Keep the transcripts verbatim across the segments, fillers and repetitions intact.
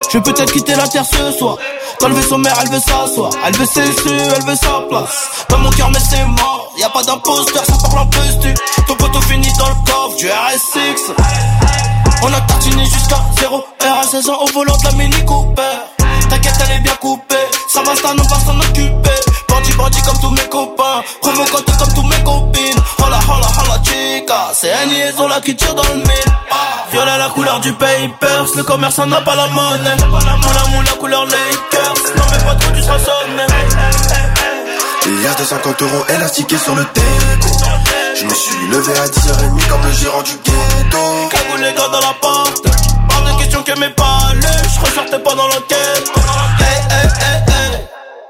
Je vais peut-être quitter la terre ce soir. Quand le vaisseau mère, elle veut s'asseoir. Elle veut ses su, elle veut sa place. Dans mon cœur mais c'est mort, y'a pas d'imposteur, ça parle en postu. Ton poteau finit dans le coffre du R S X. On a tartiné jusqu'à zéro heure à seize ans au volant de la Mini Cooper. T'inquiète, elle est bien coupée. Ça va, ça, on va s'en occuper. Bandit, bandit comme tous mes copains. Provocante comme tous mes copines. Hola, hola, hola, chica. C'est un liaison là qui tire dans le mille. Violet la couleur du papers. Le commerçant n'a pas la monnaie. Moula, moula, couleur Lakers. Non mais pas trop, tu seras sonné. Liasse de cinquante euros élastiqué sur le déco. Je me suis levé à dix heures trente comme le gérant du ghetto. Cagoule les gars dans la porte. Pas de question que mes palais. Je ressortais pas dans l'enquête. Hey, hey, hey, hey.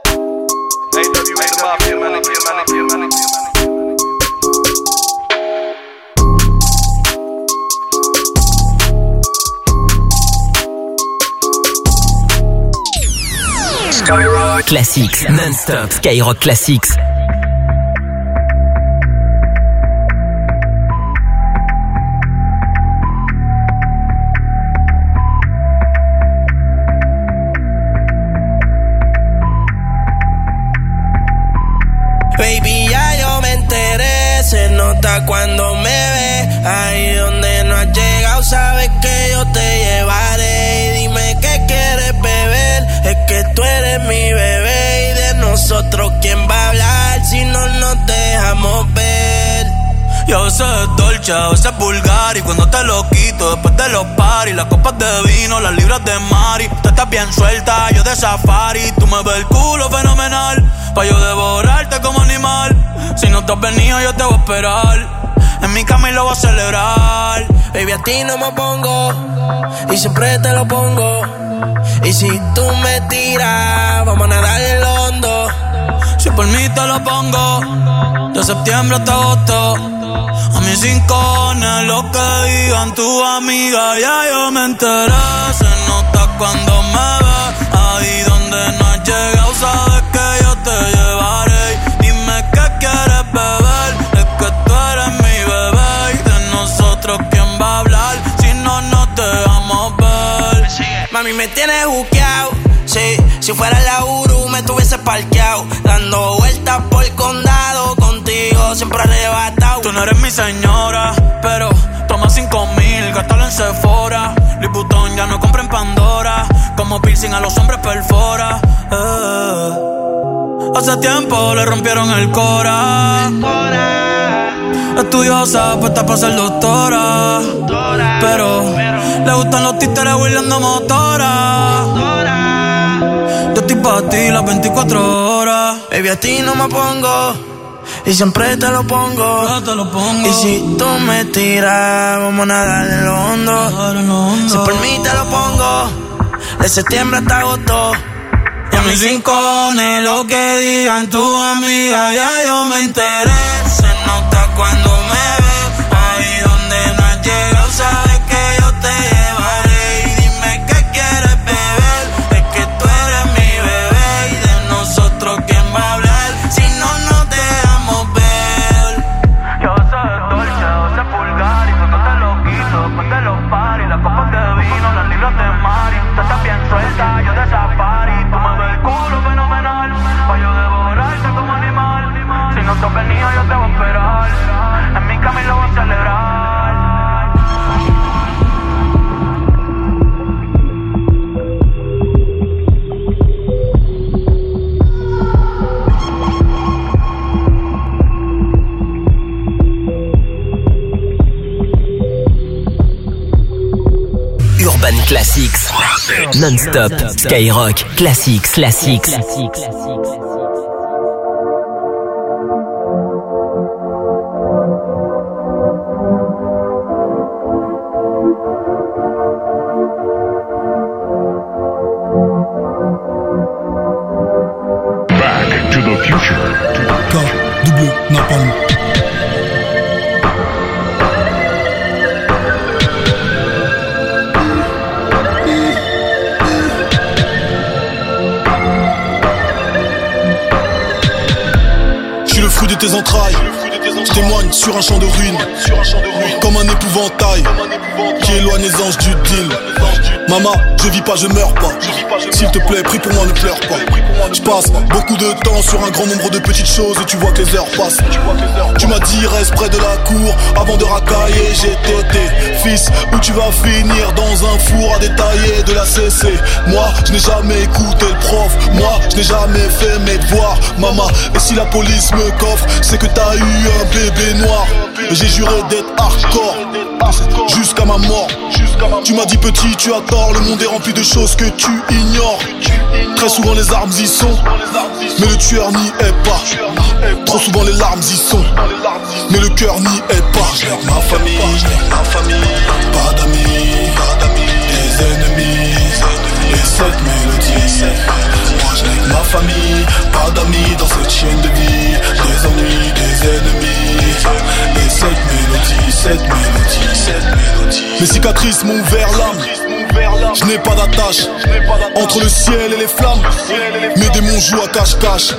Skyrock Classics, non-stop Skyrock Classics. Baby, ya yo me enteré, se nota cuando me ve. Ahí donde no has llegado, sabes que yo te llevaré. Y dime qué quieres beber, es que tú eres mi bebé. Y de nosotros, ¿quién va a hablar si no nos dejamos ver? Y a veces es dolce, a veces es vulgar. Y cuando te lo quito, después de los paris, las copas de vino, las libras de mari. Tú estás bien suelta, yo de safari. Tú me ves el culo fenomenal, pa' yo devorarte como animal. Si no te has venido, yo te voy a esperar. En mi cama y lo voy a celebrar. Baby, a ti no me pongo, y siempre te lo pongo. Y si tú me tiras, vamos a nadar en lo hondo. Si por mí te lo pongo, de septiembre hasta agosto. A mis rincones, lo que digan tu amiga, ya yo me enteré. Se nota cuando me ves, ahí donde no has llegado, sabes que yo te llevaré. Dime qué quieres beber, es que tú eres mi bebé. Y de nosotros, ¿quién va a hablar si no nos dejamos ver? Mami, me tienes buqueado, sí. Si fuera la Uru, me tuviese parqueado, dando vueltas por el condado, contigo siempre arrebatado. Tú no eres mi señora, pero toma cinco mil, gástalo en Sephora. Louis Vuitton ya no compra en Pandora, como piercing a los hombres perfora. Eh. Hace tiempo le rompieron el cora. Estudiosa, puesta para ser doctora, pero le gustan los títeres huirleando motora. Yo estoy pa' ti las veinticuatro horas. Baby, a ti no me pongo, y siempre te lo pongo. Yo te lo pongo. Y si tú me tiras, vamos a nadar en lo hondo. Si por mí te lo pongo, de septiembre hasta agosto. Y a mis rincones, lo que digan tu amiga, ya yo me enteré. Se nota cuando me ves, ahí donde no has llegado, sabes que yo te llevaré. Y dime qué quieres beber, es que tú eres mi bebé. Y de nosotros, ¿quién va a hablar si no nos dejamos ver? Yo soy dolce, yo soy vulgar, y cuando te lo quito, después de los paris, las copas de vino, las libras de mari. Tú estás bien suelta, yo de safari. Tú me ves el culo fenomenal, pa' yo devorarte como animal. Si no te has venido, yo te voy a esperar. En mi cama y lo voy a celebrar. Urban Classics, non-stop Skyrock Classics, Classics. Back to the future. K, double, Napalm. Je suis le fruit de tes entrailles. Je témoigne sur un champ de ruines, comme un épouvantail qui éloigne les anges du deal. Maman, je vis pas, je meurs pas. S'il te plaît, prie pour moi, ne pleure pas. Je passe beaucoup de temps sur un grand nombre de petites choses et tu vois que les heures passent. Tu m'as dit reste près de la cour avant de racailler. J'ai tété, fils, où tu vas finir dans un four à détailler de la C C. Moi, je n'ai jamais écouté le prof. Moi, je n'ai jamais fait mes devoirs. Maman, et si la police me coffre, c'est que t'as eu un bébé noir. Et j'ai juré d'être hardcore jusqu'à ma mort. Tu m'as dit petit, tu as tort. Le monde est rempli de choses que tu ignores. Très souvent les armes y sont, mais le tueur n'y est pas. Trop souvent les larmes y sont, mais le cœur n'y est pas. Je n'ai ma famille, ma famille, pas d'amis, des ennemis, et cette mélodie. Moi je n'ai ma famille, pas d'amis dans cette chaîne de vie. Des ennuis, des ennemis, et cette mélodie, cette mélodie, cette mélodie. Mes cicatrices m'ont ouvert l'âme. Je n'ai pas d'attache entre le ciel et les flammes. Mes démons jouent à cache-cache.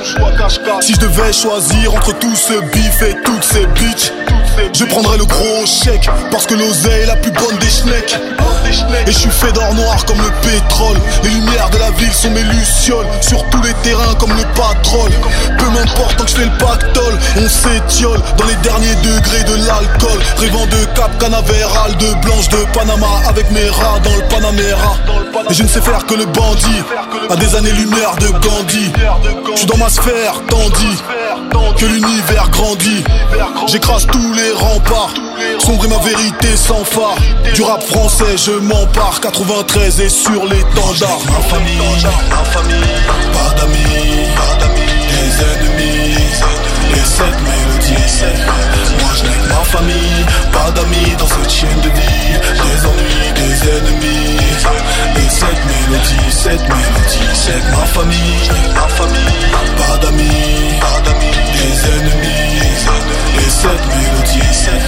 Si je devais choisir entre tout ce bif et toutes ces bitches, je prendrais le gros chèque, parce que l'oseille est la plus bonne des schnecks. Et je suis fait d'or noir comme le pétrole. Les lumières de la ville sont mes lucioles. Sur tous les terrains comme le patrol. Peu m'importe tant que je fais le pactole. On s'étiole dans les derniers degrés de l'alcool. Rêvant de Cap Canaveral, de Blanche de Panama, avec mes rats dans le Panamera. Et je ne sais faire que le bandit, à des années-lumière de Gandhi. Je suis dans ma sphère, tandis que l'univers grandit. J'écrase tous les remparts, sombre et ma vérité sans phare. Du rap français je m'empare, quatre-vingt-treize et sur l'étendard. Ma famille, ma famille, pas d'amis, des ennemis, et cette mélodie. Moi je n'ai que ma famille, pas d'amis dans cette chaîne de vie. Des ennuis, des ennemis, et cette mélodie, cette mélodie. C'est ma famille, ma famille, pas d'amis, des ennemis, et cette mélodie.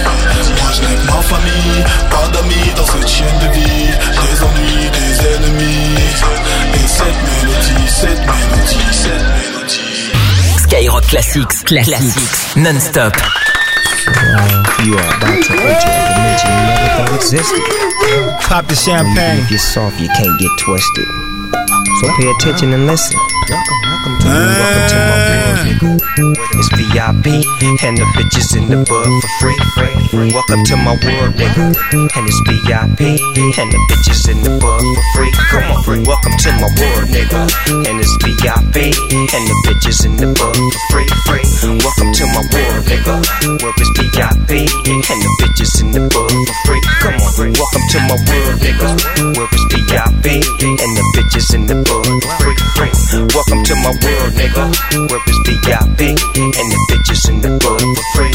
Moi je n'ai que ma famille, pas d'amis dans cette chaîne de vie. Des ennuis, des ennemis, et cette mélodie, cette mélodie, cette mélodie. Skyrock Classics, Classics, non-stop. Uh, you are about to enter a dimension you never thought existed. Pop the champagne. If you're soft, you can't get twisted. So pay attention and listen. Welcome, welcome to, uh, welcome to my world, nigga. It's V I P and the bitches in the bud for free. Welcome to my world, nigga. And it's V I P and the bitches in the bud for free. Come on, welcome to my world, nigga. And it's V I P and the bitches in the bud for free. Welcome to my world, nigga. Where it's V I P and the bitches in the bud for free. Come on, welcome to my world, nigga. Where it's V I P and the bitches in the bud for free. Welcome to my world, nigga. Where it's V I P and the bitches in the bud for free.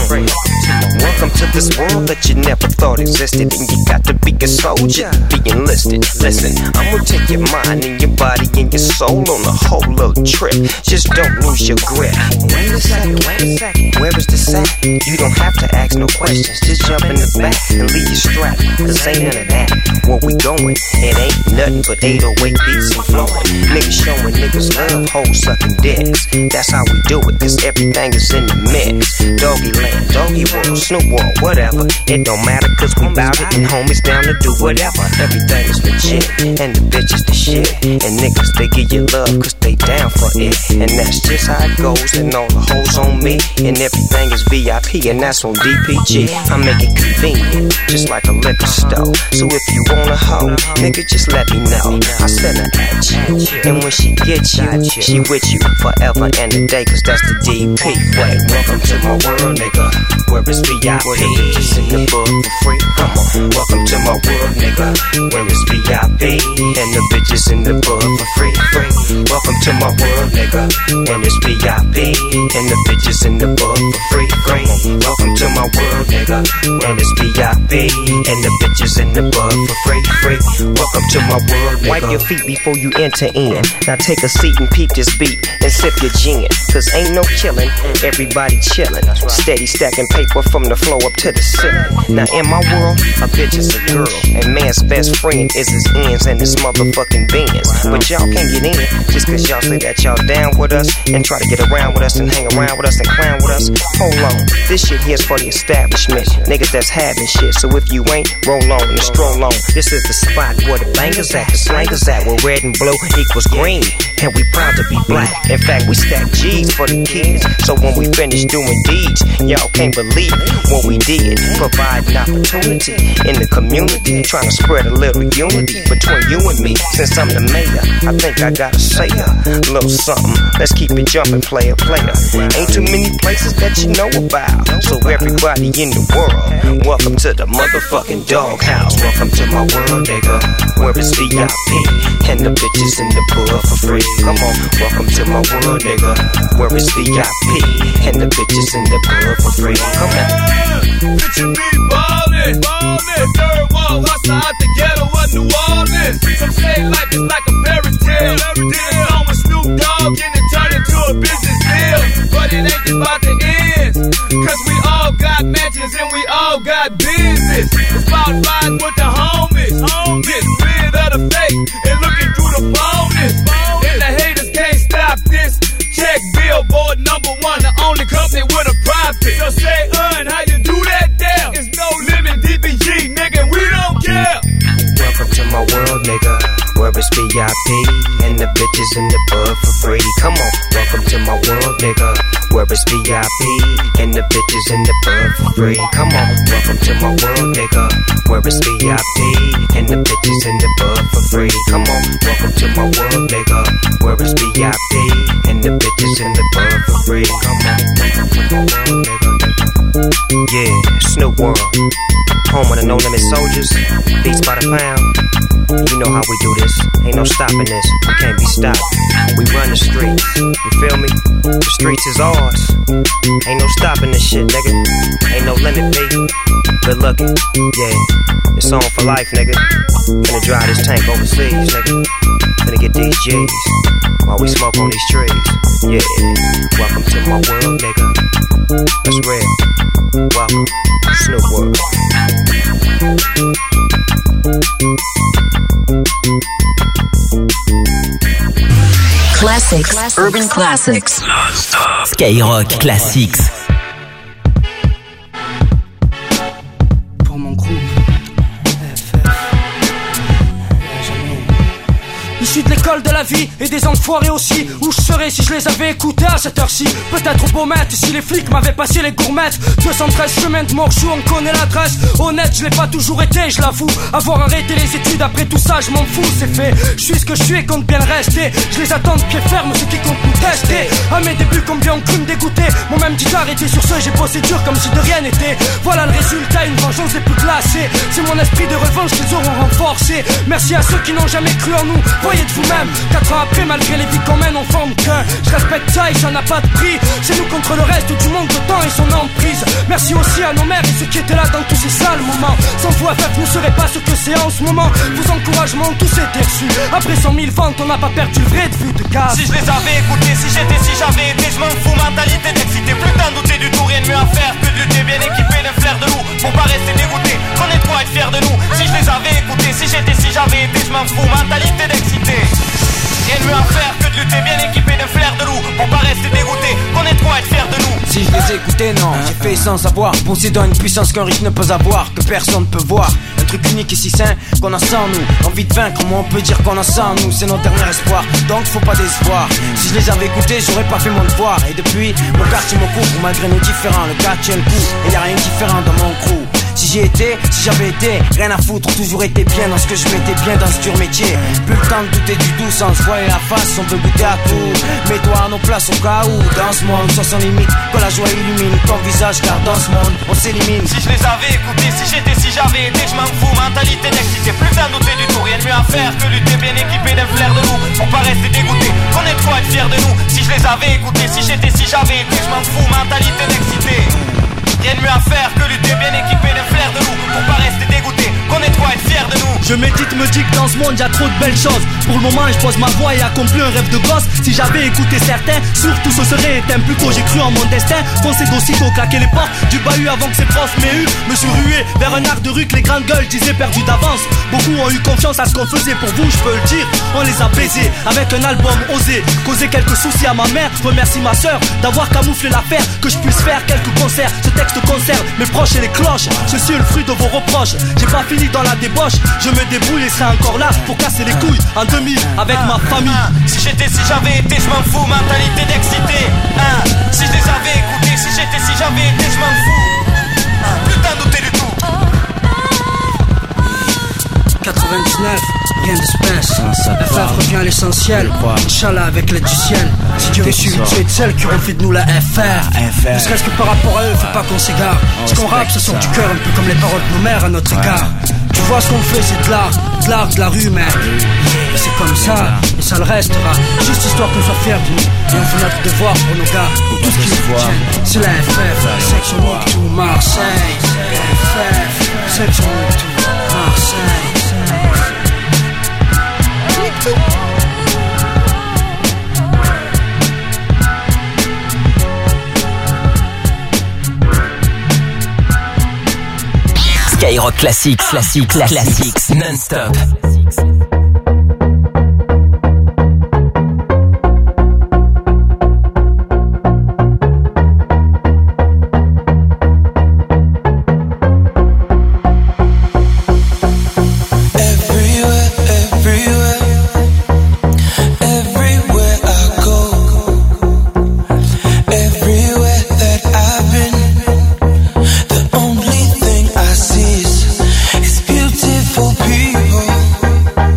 Welcome to this world that you never thought existed, and you got to be a soldier, be enlisted. Listen, I'ma take your mind and your body and your soul on a whole little trip. Just don't lose your grip. Wait a second, wait a second. Where is this at? You don't have to ask no questions. Just jump in the back and leave your strap. Cause ain't none of that. Where we going? It ain't nothing but eight oh eight beats and flowing. Niggas showing niggas love, hoes sucking dicks. That's how we do it, cause everything is in the mix. Doggy land, doggy world, Snoop World, whatever. It don't matter cause we bout it and homies down to do whatever. Everything is legit and the bitch is the shit. And niggas they give you love cause they down for it. And that's just how it goes, and all the hoes on me. And everything is V I P and that's on D P G. I make it convenient, just like a liquor store. So if you want a hoe, nigga just let me know. I send her at you, and when she gets you, she with you forever and a day, cause that's the D P way. Welcome to my world, nigga, where it's V I P, just in the book for free. Come on, welcome to my world, nigga, where it's V I P and the bitches in the book for free. Welcome to my world, nigga, and it's V I P and the bitches in the book for free. Welcome to my world, nigga, and it's V I P and the bitches in the book for free. Welcome to my world, nigga. Wipe your feet before you enter end to end. Now take a seat and peep this beat and sip your gin. Cause ain't no killing, everybody chillin'. Steady stacking paper from the floor up to the ceiling. Now in my world, a bitch is a girl, and man's best friend is his ends and his motherfucking bends. But y'all can't get in just cause y'all say that y'all down with us and try to get around with us and hang around with us and clown with us. Hold on, this shit here's for the establishment, niggas that's having shit. So if you ain't, roll on and stroll on. This is the spot where the bangers at, the slangers at, where red and blue equals green, and we proud to be black. In fact, we stack G's for the kids, so when we finish doing deeds, y'all can't believe what we did. Provide an opportunity in the community, trying to spread a little unity between you and me. Since I'm the mayor, I think I gotta say a little something. Let's keep it jumping, player, player. Ain't too many places that you know about, so everybody in the world, welcome to the motherfucking doghouse. Welcome to my world, nigga, where it's V I P and the bitches in the bud for free. Come on, welcome to my world, nigga, where it's V I P and the bitches in the bud for free. Come on. Picture me ballin', ballin', third wall hustle out the ghetto of New Orleans. Some say life is like a fairy tale. Did a song with Snoop Dogg and it turned into a business deal. But it ain't just about the ends, cause we all got mansions and we all got business. It's about riding with the homies, getting rid of the fake and looking through the bonus. And the haters can't stop this. Check Billboard number one, the only company with a profit. So say, un, how you do that there? It's no living D P G, nigga, we don't care. Welcome to my world, nigga, where it's V I P and the bitches in the bud for free. Come on, welcome to my world, nigga, where it's V I P and the bitches in the bud for free. Come on, welcome to my world, nigga, where it's V I P and the bitches in the bud for free. Come on, welcome to my world, nigga, where it's V I P and the bitches in the bud for free. Come on, welcome to my world, nigga. Yeah, Snoop World, home of the No Limit Soldiers, beats by the pound. You know how we do this, ain't no stopping this, we can't be stopped. We run the streets, you feel me? The streets is ours, ain't no stopping this shit, nigga. Ain't no limit, B. Good looking, yeah, it's on for life, nigga. Finna drive this tank overseas, nigga. Finna get these G's while we smoke on these trees. Yeah, welcome to my world, nigga. That's real. Welcome, Snoop World. Classics, classics. Urban Classics. Skyrock Classics. Pour mon groupe issu de l'école de la vie et des enfoirés aussi. Où je serais si je les avais écoutés à cette heure-ci? Peut-être au Beaumet, si les flics m'avaient passé les gourmettes. Deux cent treize chemin de Morchou, on connaît l'adresse. Honnête, je l'ai pas toujours été, je l'avoue. Avoir arrêté les études après tout ça, je m'en fous, c'est fait. Je suis ce que je suis et compte bien le rester. Je les attends de pied ferme, ceux qui comptent nous tester. À mes débuts, combien ont cru me dégoûter. Mon même dit d'arrêter sur ce, j'ai bossé dur comme si de rien n'était. Voilà le résultat, une vengeance des plus glacée. C'est mon esprit de revanche qu'ils auront renforcé. Merci à ceux qui n'ont jamais cru en nous. Voyez de vous-même, quatre ans après, malgré les vies qu'on mène, on forme qu'un. Je respecte ça et ça n'a pas de prix. C'est nous contre le reste du monde, le temps et son emprise. Merci aussi à nos mères et ceux qui étaient là dans tous ces sales moments. Sans vous, F F ne serait pas ce que c'est en ce moment. Vos encouragements, tous étaient reçus. Après cent mille ventes, on n'a pas perdu le vrai de vue de cas. Si je les avais écoutés, si j'étais, si j'avais été, je m'en fous, mentalité d'excité. Plus d'un douter du tout, rien de mieux à faire que de lutter bien équipé d'un flair de loup. Pour pas rester dégoûté, qu'on est trop à être fier de nous. Si je les avais écoutés, si j'étais, si j'avais été, je m'en fous, mentalité d'excité. Rien de mieux à faire que de lutter bien équipé d'un flair de loup. Pour pas rester dégoûté, qu'on est trop à être fier de nous. Si je les écoutais, non, j'ai fait sans savoir. Possédant une puissance qu'un riche ne peut avoir, que personne ne peut voir. Un truc unique et si sain qu'on a sans nous. Envie de vaincre, comment on peut dire qu'on a sans nous? C'est notre dernier espoir, donc faut pas décevoir. Si je les avais écoutés, j'aurais pas fait mon devoir. Et depuis, mon quartier me couvre, malgré nos différents. Le gars tient le coup, et y a rien de différent dans mon crew. Si j'y étais, si j'avais été, rien à foutre, toujours été bien dans ce que je m'étais bien dans ce dur métier. Plus le temps de douter du doux sans se voiler la face, on peut goûter à tout. Mets-toi à nos places au cas où, dans ce monde, sans sans limite, que la joie illumine ton visage, car dans ce monde, on s'élimine. Si je les avais écoutés, si j'étais, si j'avais été, je m'en fous, mentalité d'excité. Plus d'un douter du tout, rien de mieux à faire que lutter bien équipé d'un flair de loup. Pour pas rester dégoûté, qu'on est trop à être fier de nous. Si je les avais écoutés, si j'étais, si j'avais été, je m'en fous, mentalité d'excité. Rien de mieux à faire que lutter bien équipé d'un flair de loup pour pas rester dégoûté, connaître toi, être fier de nous. Je médite, me dis que dans ce monde y'a trop de belles choses. Pour le moment je pose ma voix et accomplis un rêve de gosse. Si j'avais écouté certains, surtout ce serait éteint. Plus tôt j'ai cru en mon destin, foncé d'aussitôt, claquer les portes du bahut avant que ses profs m'aient eu. Me suis rué vers un art de rue que les grandes gueules disaient perdu d'avance. Beaucoup ont eu confiance à ce qu'on faisait, pour vous je peux le dire, on les a baisés avec un album osé. Causé quelques soucis à ma mère, remercie ma soeur d'avoir camouflé l'affaire. Que je puisse faire quelques concerts, ce texte conserve mes proches et les cloches. Ceci est le fruit de vos reproches, j'ai pas fini dans la débauche. Je me débrouille et serai encore là pour casser les couilles en deux mille avec ma famille. Si j'étais, si j'avais été, je m'en fous, mentalité d'excité. Hein. Si je les avais écoutés, si j'étais, si j'avais été, je m'en fous. Hein. Plus t'en douter du tout. quatre-vingt-dix-neuf, rien d'espèce. F F revient à l'essentiel. Inch'Allah avec l'aide du ciel. Si Dieu est suivi de ceux et de celles qui auront fait de nous la F R. Ne serait-ce que par rapport à eux, faut pas qu'on s'égare. Ce qu'on rappe, ce sont du cœur, un peu comme les paroles de nos mères à notre égard. Tu vois ce qu'on fait, c'est de l'art, de l'art de la rue, mec. Et c'est comme ça, et ça le restera. Juste histoire qu'on soit fiers de nous. Et on fait notre devoir pour nos gars, pour tout ce qui nous tient. C'est la F F, section Moctou, Marseille. F F, section Moctou, Marseille. Skyrock Classics, classiques, classiques, non-stop. People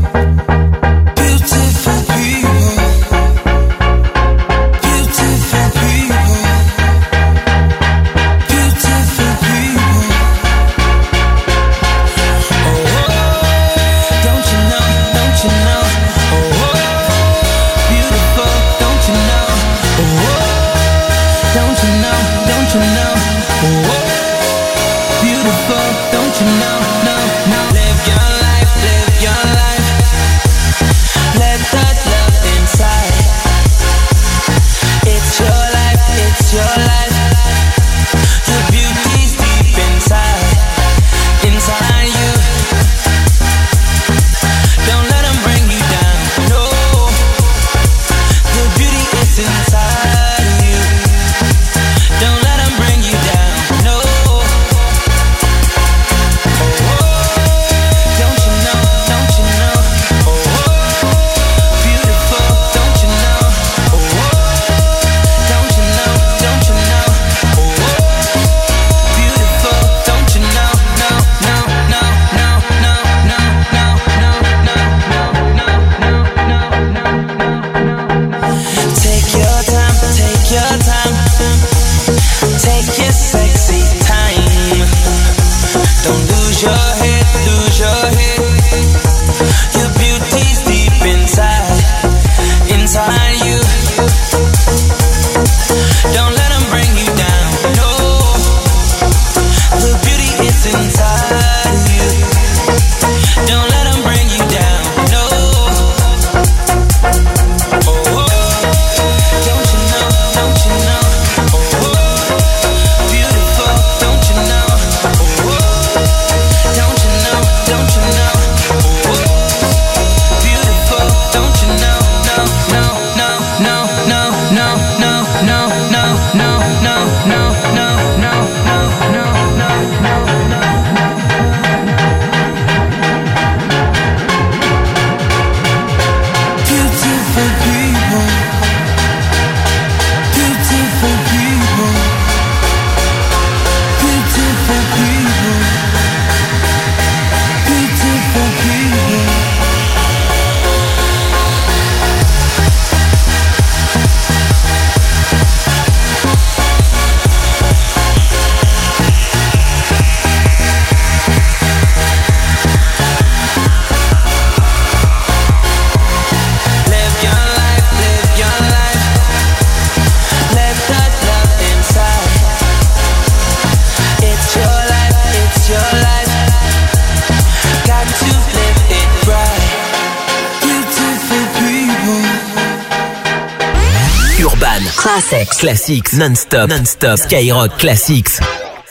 Classics. Classics. Non-stop. Non-stop. Skyrock Classics.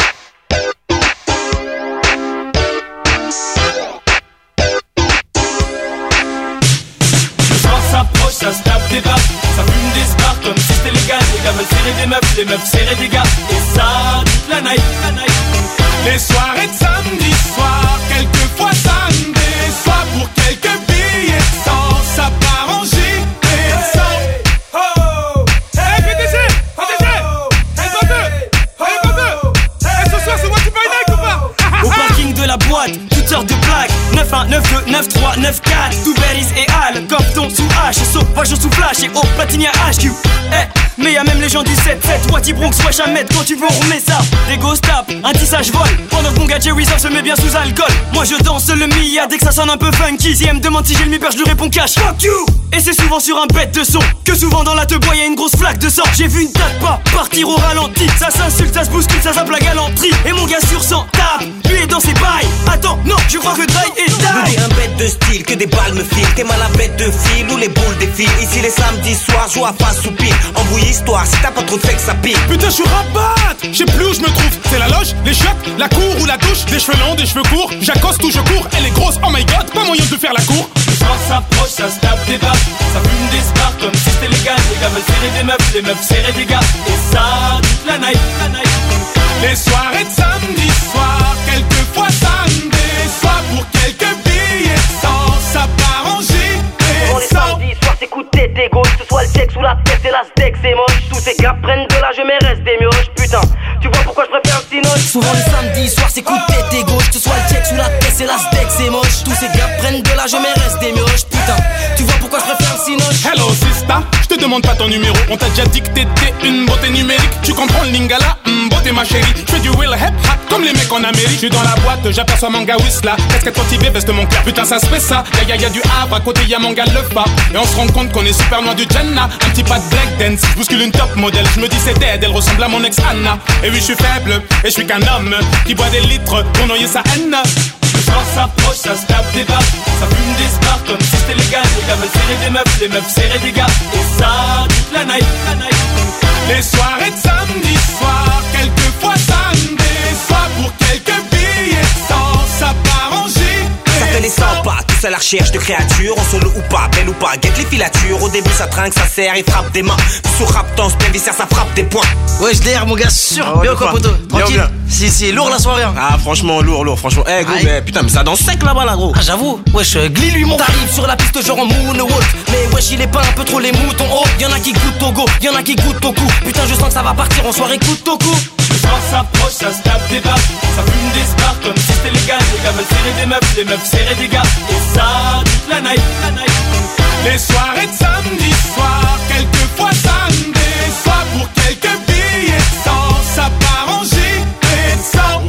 Ça se tape des barres, ça fume des spars comme si c'était légal. Les gars veulent serrer des meufs, les meufs serrer des gars. Et ça, toute la night, la night. Les soirées de samedi soir, quelquefois samedi soir. Pour quelques billets de sang, ça part en J P cent. Oh, hey P D G, P D G, hey Bande, hey Bande. Hey, ce soir c'est moi qui paye night ou pas? Au parking de la boîte, toutes sortes de plaques. neuf un, neuf deux, neuf trois, neuf quatre. Tout Berries et Al, Compton sous H. Sauvage sous flash et au platinier H Q. Eh, mais y'a même les gens du sept sept. Wati Bronx, wesh Ahmed, quand tu veux on remet ça. Des ghost tap, un tissage vol. Pendant que mon gars Jerry se met bien sous alcool. Moi je danse le Mia dès que ça sonne un peu funky. Si elle me demande si j'ai le mi-père, je lui réponds cash. Fuck you. Et c'est souvent sur un bête de son que souvent dans la te bois y'a une grosse flaque de sang. J'ai vu une date pas partir au ralenti. Ça s'insulte, ça se bouscule, ça zappe la galanterie. Et mon gars sur cent tape, lui est dans ses bails. Attends, non, je crois que Dry est die. T'es un bête de style, que des balles me filent. T'es mal à bête de fil ou les boules défilent. Ici les samedis soirs, joue à face ou pile. Embrouille histoire, si t'as pas trop de fait que ça pique. Putain, je suis rabat, je sais plus où je me trouve. C'est la loge, les chiottes, la cour ou la douche. Des cheveux longs, des cheveux courts, j'accoste ou je cours. Elle est grosse, oh my god, pas moyen de faire la cour. Les soirs s'approchent, ça se tape des barres. Ça fume des spars comme si c'était légal. Les gars veulent serrer des meufs, les meufs serrer des gars. Et ça, toute la night, la night. Les soirées de samedi soir, quelquefois samedi soir. Pour quelques billets de sang, ça part en J P cent. Samedi soir s'écouter tes gauches, que ce soit le texte ou la tête et la steak c'est moche. Tous ces gars prennent de l'âge mais restent des mioches. Putain, tu vois pourquoi je préfère le cinoche. Souvent le samedi soir s'écouter tes gauches, que ce soit le texte ou la tête et la steak c'est moche. Tous ces gars prennent de l'âge mais restent des mioches. Putain, tu vois pourquoi je préfère le cinoche. Hello sista, je te demande pas ton numéro. On t'a déjà dit que t'étais une beauté numérique. Tu comprends le lingala, mm, beauté ma chérie. Je fais du will hip hop comme les mecs en Amérique. Je suis dans la boîte, j'aperçois manga Whistla. Casquette motivée, veste mon cœur. Putain ça se fait ça. Y'a y'a y'a du Havre, à côté y'a manga le fa. Et on se rend compte qu'on est super loin du Jannah. Un petit pas de black dance, je bouscule une top modèle. Je me dis c'est dead, elle ressemble à mon ex Anna. Et oui je suis faible, et je suis qu'un homme qui boit des litres pour noyer sa haine. Le soir s'approche, ça se tape des barres. Ça fume des spars comme si c'était légal. Les gars veulent serrer des meufs, les meufs serrer des gars. Et ça, toute la night, la night. Les soirées de samedi soir, quelquefois samedi soir. Pour quelques billets de sang, ça part en J P. Ça fait les cent pas, tous à la recherche de créatures. En solo ou pas, belle ou pas, guette les filatures. Au début ça trinque, ça serre et frappe des mains. Puis sous rap, tense, bien viscère, ça frappe des points. Ouais, je l'air mon gars, sûr. Ah ouais, bien quoi, poteau? Tranquille. Si, si, lourd la soirée. Hein. Ah, franchement, lourd, lourd, franchement. Eh, hey, gros, mais putain, mais ça danse sec là-bas, là, gros. Ah, j'avoue. Wesh, Glee lui monte. T'arrives sur la piste genre en moonwalk. Mais wesh, il est pas un peu trop les moutons. Oh, y'en a qui goûtent au go, y'en a qui goûtent au cou. Putain, je sens que ça va partir en soirée coup au cou. Le soir s'approche, ça se tape des barres. Ça fume des spars comme si c'était légal. Les gars veulent serrer des meufs, les meufs serrer des gars. Et ça, toute la night, la night. Les soirées de samedi soir, quelquefois samedi soir. Pour quelques billets de sang, ça part en J P cent.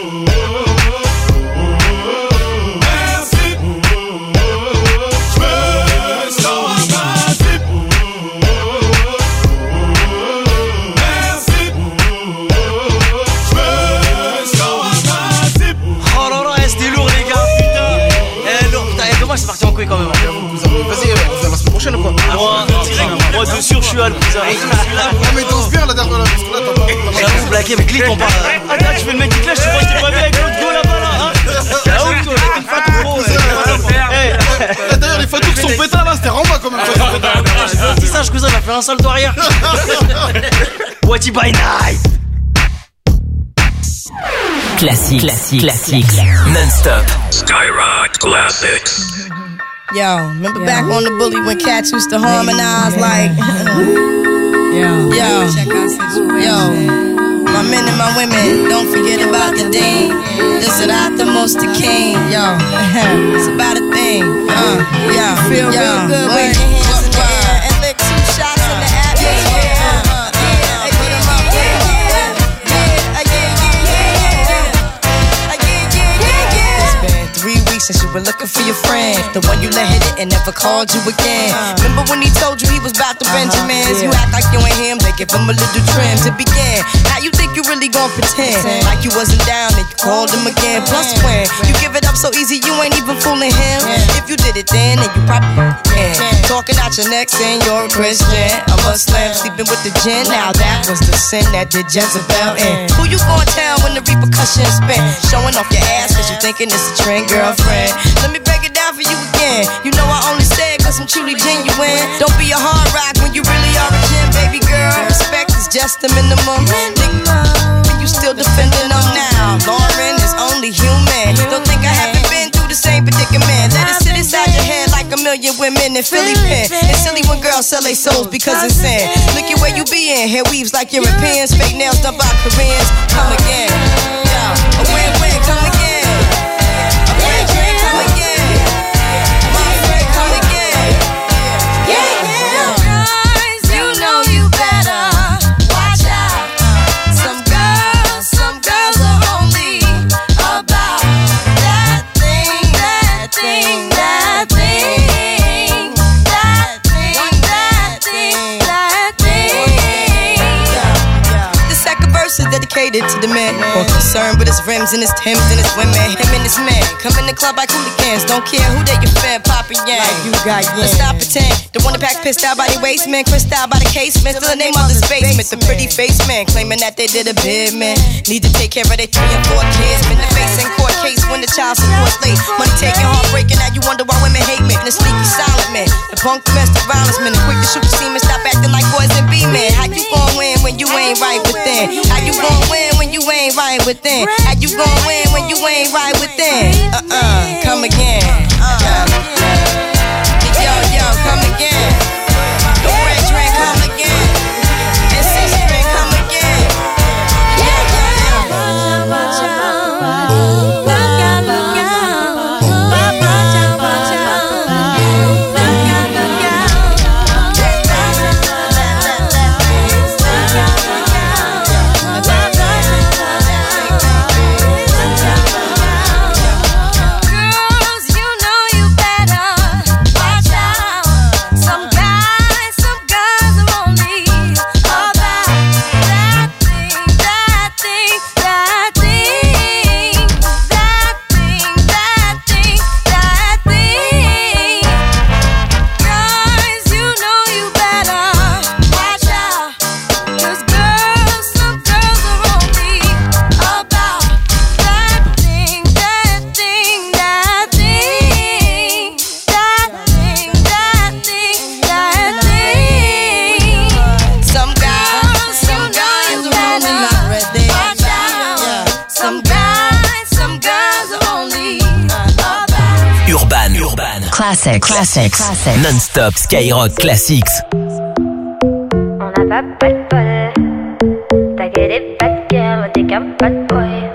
Merci, je me sens invincible. Merci, je me sens invincible. Oh là là, c'était lourd les gars, putain. Eh, lourd, putain, eh, dommage, c'est parti en couille quand même. Vas-y, on fait la semaine prochaine ou quoi? Moi, direct, moi de sûr, je suis à le cousin. Ah, mais danse bien la dernière, parce que là, t'as pas. J'avoue, blagué, mais clique, on parle. Attends, tu fais le mec qui clash, tu crois que je t'ai pas vu avec l'autre go là-bas là, hein? Ah oui, toi, t'es une fatou gros. D'ailleurs, les fatous qui sont pétards là, c'était Ramba quand même. J'ai un petit sage, cousin, il a fait un salto arrière. Wati by night. Classique, classique, classique, non-stop. Skyrock Classics. Yo, remember back on the bully when cats used to harmonize like, yo, yo, yo, my men and my women, don't forget about the dean. This is not the most the king, yo. It's about a thing, uh, yo, feel yo, real good with your hands in the air and lick two shots in the atmosphere. Since you were looking for your friend, the one you let hit it and never called you again. Uh, Remember when he told you he was about to uh-huh, Benjamins? Yeah. You act like you ain't him, they give him a little trim to begin. Now you think you really gon' pretend pretend. Like you wasn't down and you called him again. Plus when you give it up so easy, you ain't even fooling him. Yeah. If you did it then, then you probably can. Talking out got your neck saying you're a Christian. A Muslim sleeping with the gin. Now that was the sin that did Jezebel in. Who you gonna tell when the repercussions spin? Showing off your ass cause you thinking it's a trend, girlfriend. Let me break it down for you again. You know I only say it cause I'm truly genuine. Don't be a hard rock when you really are a gem, baby girl. Respect is just the minimum. Nigga, you still defending them now. Lauren is only human. Don't think I haven't been through the same predicament. Let it sit inside your head like a million women in Philly pen. It's silly when girls sell their souls because it's sin. Look at where you be in. Hair weaves like Europeans. Fake nails done by Koreans. Come again. Yo, a win-win. Come again. A win-win. Come again. My friend, come again. Yeah, yeah. Guys, you know you better watch out. Some girls, some girls are only about that thing, that thing, that thing, that thing, that thing, that thing. This second verse is dedicated to the man more concerned with his rims and his Timbs and his women. Him and his man come in the club like hooligans. Don't care who they you fan, Papa Yang. Like you got yeah. Let's stop pretend. The one that pack pissed out by the waist man, crissed out by the casement. Still the name of this basement. The pretty face man claiming that they did a bid man. Need to take care of their three and four kids. Been the face in court case when the child support's late. Money taking, heartbreaking. Now you wonder why women hate me. The sneaky silent man, the punk domestic violence man, the quick to shoot the semen. Stop acting like boys and be men. How you gon' win when you ain't right within? How you gon' win when you ain't right within? How you gon' win when you ain't right within? Uh-uh, come again. Uh-uh. Yo, yo, come again. The red drink, come again. And six drink, come again. Yeah, yeah, Classics. Classics. Classics. Non-stop Skyrock Classics. On n'a pas pas de bol. T'as que des bad girls, t'es qu'un bad boy.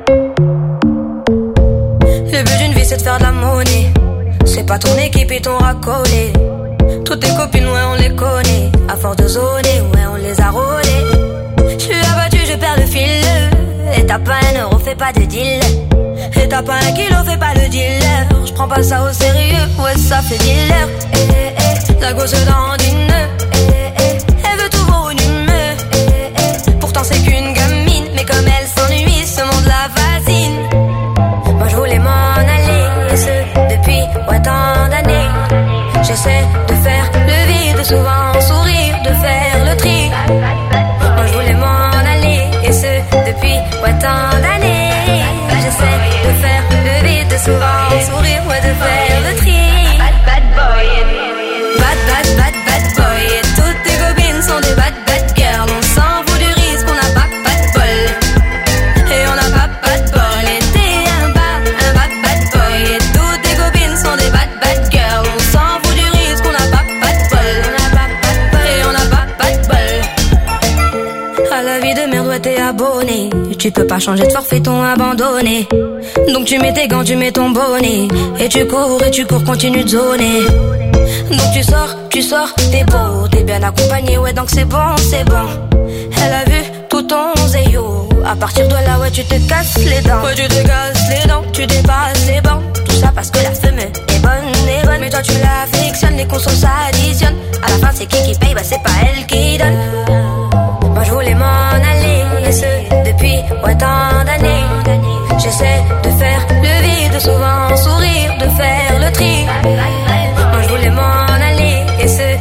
Le but d'une vie c'est de faire de la monnaie. C'est pas ton équipe et ton racolé. Toutes tes copines ouais on les connaît. À force de zoner ouais on les a rôlées. J'suis abattu je perds le fil. Et t'as pas un euro fais pas de deal. Et t'as pas un kilo, fais pas le dealer. J'prends pas ça au sérieux, ouais ça fait dealer. Eh, eh, la gosse dans une eh, eh, elle veut tout pour une humeur. Eh, eh, pourtant c'est qu'une gamine, mais comme elle s'ennuie, ce monde la fascine. Moi je voulais m'en aller, et ce depuis ouais tant d'années. J'essaie de faire le vide, souvent sourire, de faire le tri. Moi je voulais m'en aller, et ce depuis ouais tant d'années. J'essaie de faire le vide, de souvent sourire, ouais de faire le tri. Bad bad boy, bad bad bad bad boy. Et toutes tes copines sont des bad bad girls. On s'en fout du risque, on n'a pas pas de bol. Et on n'a pas pas de bol. Et t'es un bad, un bad bad boy. Et toutes tes copines sont des bad bad girls. On s'en fout du risque, on n'a pas pas de bol. On n'a pas pas de bol. Et on n'a pas pas de bol. À la vie de merde, ouais t'es abonné. Tu peux pas changer de forfait, ton abandonné. Donc tu mets tes gants, tu mets ton bonnet. Et tu cours, et tu cours, continue de zoner. Donc tu sors, tu sors, t'es beau, t'es bien accompagné, ouais donc c'est bon, c'est bon. Elle a vu tout ton zéyo. À partir de là, ouais tu te casses les dents. Ouais tu te casses les dents, tu dépasses les bancs. Tout ça parce que la femme est bonne, est bonne. Mais toi tu l'affectionnes, les consos s'additionnent. À la fin c'est qui qui paye, bah c'est pas elle qui donne. Moi je voulais m'en aller, et ce depuis ouais tant d'années. J'essaie de faire le vide, souvent sourire, de faire le tri. Moi je voulais m'en aller, et ce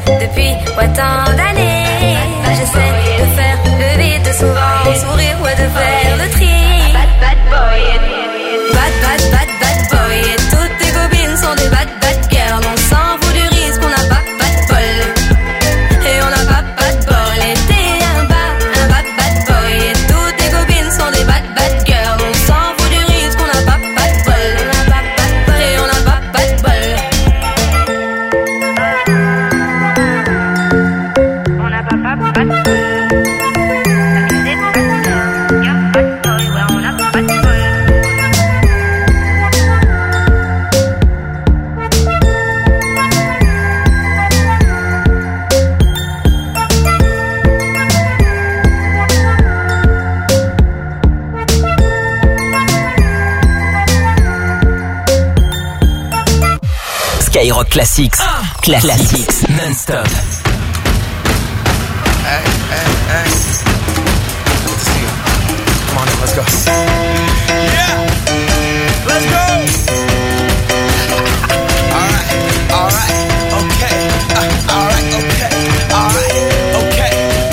ouais tant d'années. J'essaie de faire le vide souvent, sourire, ouais de faire le tri. Bad bad boy, bad bad bad bad boy. Et toutes tes copines sont des bad bad girls. On s'en fout du risque, on n'a pas pas de bol. Et on n'a pas pas de bol. Et t'es un bad, un bad bad boy. Et toutes tes copines sont des bad bad girls. On s'en fout du risque, on n'a pas pas de bol. On n'a pas pas de bol. Et on n'a pas pas de bol. On n'a pas pas pas de bol. Skyrock Classics, ah. Cla Classics, non-stop. Hey, hey, hey. Good to see you. Come on in, let's go. Yeah, let's go. All right, all right, okay. Uh, all right, okay, all right, okay.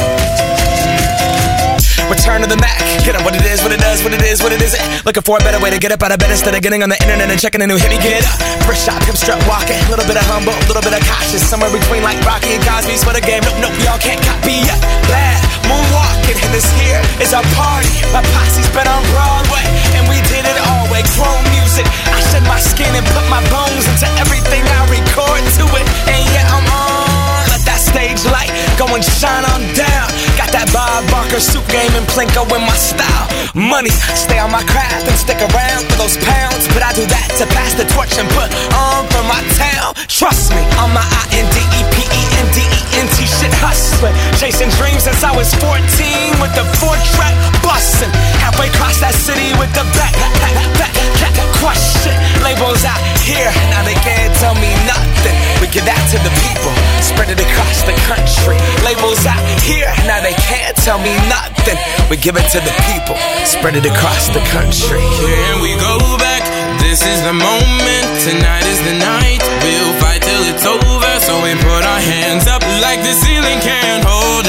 Return to the Mac. Get up what it is, what it does, what it is, what it isn't. Looking for a better way to get up out of bed instead of getting on the internet and checking a new hit. Me get up, first shot, hip strut walking. A little bit of humble, a little bit of cautious. Somewhere between like Rocky and Cosby's for the game. Nope, nope, y'all can't copy yet. Bad moonwalking, and this here is our party. My posse's been on Broadway, and we did it all way. Chrome music, I shed my skin and put my bones into everything I record to it. And yeah, I'm on. Let that stage light go and shine on down. Got that Bob Barker suit game and Plinko in my style. Money, stay on my craft and stick around for those pounds. But I do that to pass the torch and put on for my town. Trust me, I'm my I N D E P E N D E N T shit hustling. Chasing dreams since I was fourteen with the four track bustin'. Halfway across that city with the back, back, back, back, crush shit. Labels out here, now they can't tell me nothing. We give that to the people, spread it across the country. Labels out here, now they can't tell me nothing. We give it to the people, spread it across the country. Can we go back? This is the moment, tonight is the night. We'll fight till it's over, so we put our hands up like the ceiling can't hold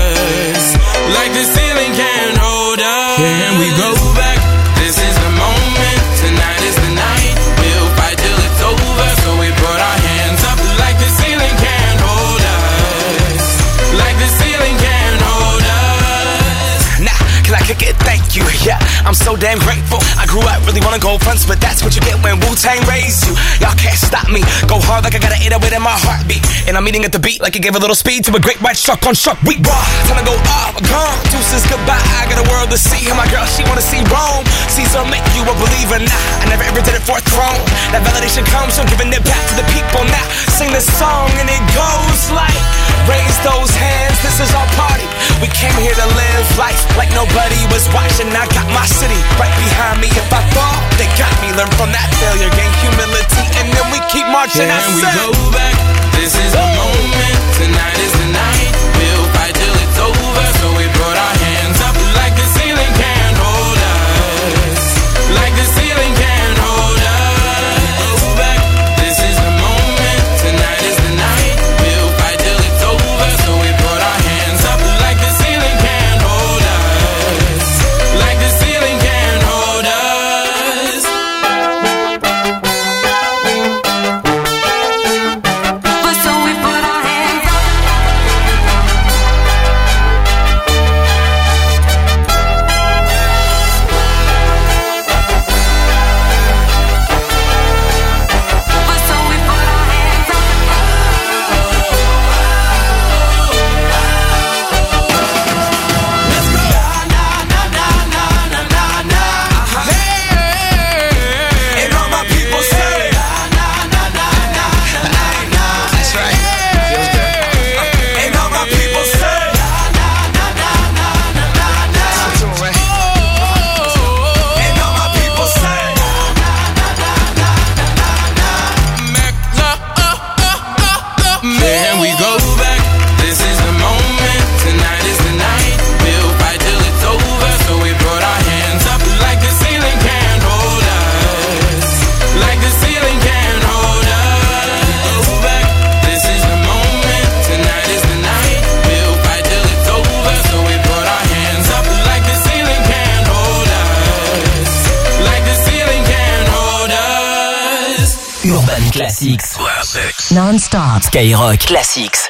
us. Like the ceiling can't hold us. Can we go back? This is the moment, tonight is the night. We'll fight till it's over, so we put our hands up like the ceiling can't hold us. Like the ceiling can't hold us. Nah, can I kick it? Thank you, yeah, I'm so damn grateful. I grew up really wanna go fronts, but that's what you get when Wu-Tang raised you. Y'all can't stop me, go hard like I got an eight oh eight in my heartbeat. And I'm eating at the beat like it gave a little speed to a great white shark on shark week. Raw, time to go off, gone, deuces goodbye. I got a world to see, and my girl, she wanna see Rome. Caesar make you a believer, nah, I never ever did it for a throne. That validation comes from giving it back to the people now. Sing this song and it goes like, raise those hands, this is our party. We came here to live life like nobody was watching. I got my city right behind me. If I fall, they got me. Learn from that failure, gain humility, and then we keep marching. Can we go back? This is the moment, tonight is the night. We'll fight till it's over, so we put our hands up like the ceiling can't hold us. Like the ceiling can't hold us. Go back. This is the moment, tonight is the night. We'll fight till it's over, so we put our hands up like the ceiling can't hold us. Like the ceiling can't hold us. But so we put our hands up. But so we put our hands up. Let's go. Na na na na na na na. Hey, and all my people say, na na na na na na. that's right. Feels good. And all my people say, Na na na na na na na. listen to it, right? And all my people say, Can we go back? This is the moment, tonight is the night. We'll fight till it's over, so we put our hands up like the ceiling can't hold us. Like the ceiling can't hold us. Go back. This is the moment, tonight is the night. Classics. Classics. Non-stop. Skyrock Classics.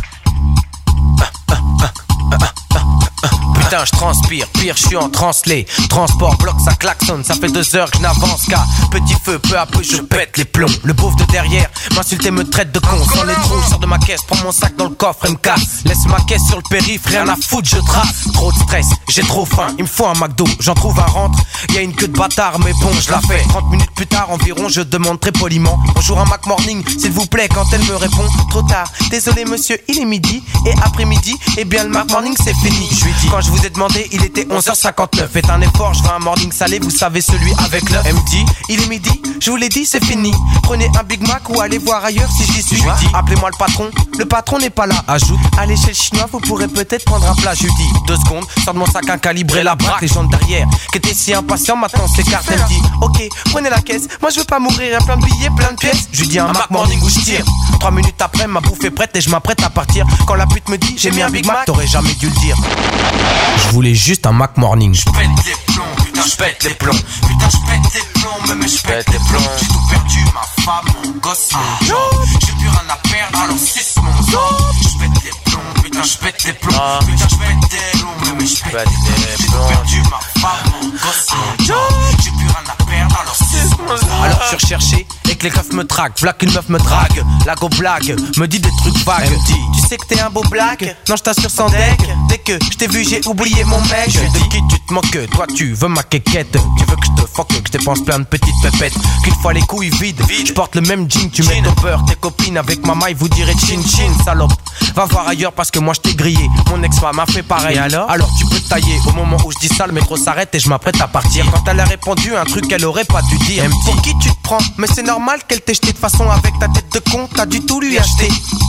Putain, je transpire, pire, je suis en translé. Transport, bloc, ça klaxonne, ça fait deux heures que je n'avance qu'à petit feu, peu à peu je pète les plombs. Le beauf de derrière m'insulte et me traite de con. Sans les trous, je sors de ma caisse, prends mon sac dans le coffre et me casse. Laisse ma caisse sur le périph', rien à foutre, je trace. Trop de stress, j'ai trop faim, il me faut un McDo. J'en trouve un rentre, y a une queue de bâtard, mais bon, je la fais. trente minutes plus tard environ, je demande très poliment: bonjour, un Mac Morning, s'il vous plaît. Quand elle me répond: trop tard, désolé monsieur, il est midi. Et après-midi, eh bien le Mac Morning c'est fini. Je lui dis: quand je vous ai demandé, il était onze heures cinquante-neuf. Faites un effort, je veux un morning salé, vous savez, celui avec l'œuf. Elle me dit: il est midi, je vous l'ai dit, c'est fini. Prenez un Big Mac ou allez voir ailleurs si j'y suis. Je lui dis: appelez-moi le patron, le patron n'est pas là. Ajoute: allez chez le chinois, vous pourrez peut-être prendre un plat. Je lui dis: deux secondes, sors de mon sac un calibre et la braque. Les gens de derrière, qui étaient si impatients, maintenant s'écartent. Elle me dit: ok, prenez la caisse, moi je veux pas mourir, y'a plein de billets, plein de pièces. Je lui dis: un Mac Morning où je tire. Trois minutes après, ma bouffe est prête et je m'apprête à partir. Quand la pute me dit: j'ai mis un Big Mac, t'aurais jamais dû le dire. Je voulais juste un Mac Morning. Je pète les plombs, putain je pète les plombs. Putain je pète les plombs, mais je pète les plombs. J'ai tout perdu, ma femme, mon gosse, mon job. J'ai plus rien à perdre, alors suce mon sang. Je pète les plombs, putain je pète les plombs. Putain je pète les plombs, mais je pète les plombs. J'ai tout perdu, ma femme, mon gosse, mon job. J'ai plus rien à perdre, alors suce mon sang. Alors je suis recherché et que les keufs me traquent. V'là qu'une meuf me drague, la go blague, me dit des trucs vagues. Elle me dit: tu sais que t'es un beau blague? Non je t'assure sans deck. Dès que je t'ai vu j'ai oublié mon mec. Je de qui tu te moques? Toi tu veux ma quéquette. Tu veux que je te fuck, que je dépense plein de petites pépettes. Qu'une fois les couilles vides, je porte le même jean. Tu mets ton peur, tes copines avec ma maille vous direz chin chin. Salope, va voir ailleurs parce que moi je t'ai grillé. Mon ex-femme a fait pareil. Et alors? Alors tu peux te tailler. Au moment où je dis ça, le métro s'arrête et je m'apprête à partir. Quand elle a répondu un truc qu'elle aurait pas dû dire. Elle me dit: pour qui tu te prends? Mais c'est normal qu'elle t'ait jeté de façon avec ta tête de con. T'as du tout lui acheter.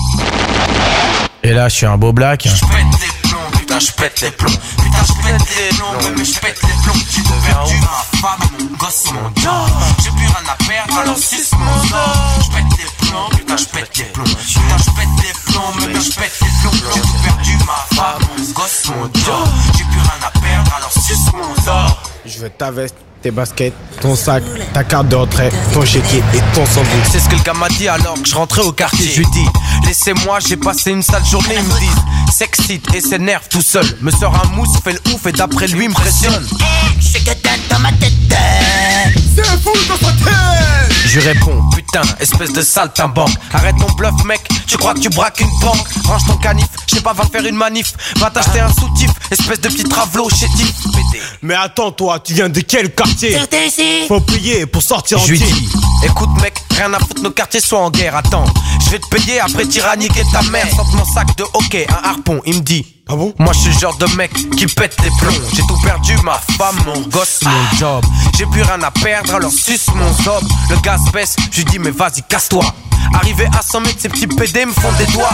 Et là je suis un beau black. Je pète les plombs, putain je pète les plombs. Putain je pète les plombs, mais je pète les plombs. J'ai perdu ma femme, mon gosse, mon job. J'ai plus rien à perdre, alors suce mon sang. Je pète les plombs, putain je pète les plombs. Putain je pète les plombs, mais je pète les plombs. J'ai tout perdu, ma femme, mon gosse, mon job. J'ai plus rien à perdre, alors suce mon sang. Je veux ta veste, tes baskets, ton sac, ta carte de retrait, ton chéquier et ton sandwich. C'est ce que le gars m'a dit alors que je rentrais au quartier. Je lui dis: laissez-moi, j'ai passé une sale journée. Ils me disent: s'excite et s'énerve tout seul. Me sort un mousse, fait le ouf et d'après lui impressionne. Je sais que t'as dans ma tête. C'est fou dans sa tête. Je réponds: putain, espèce de saltimbanque. Arrête ton bluff mec, tu crois que tu braques une banque? Range ton canif, je sais pas, va faire une manif. Va t'acheter un soutif, espèce de petit travelot chétif. Mais attends toi, tu viens de quel quartier? Faut payer pour sortir Je entier. lui dis: écoute mec, rien à foutre, nos quartiers sont en guerre. Attends, je vais te payer, après t'iras niquer ta mère. Sors mon sac de hockey, un harpon. Il me dit: ah bon? Moi je suis le genre de mec qui pète les plombs. J'ai tout perdu, ma femme, mon gosse, mon job. J'ai plus rien à perdre, alors suce mon zob. Le gaz baisse, je lui dis: mais vas-y casse-toi. Arrivé à cent mètres, ces petits P D me font des doigts.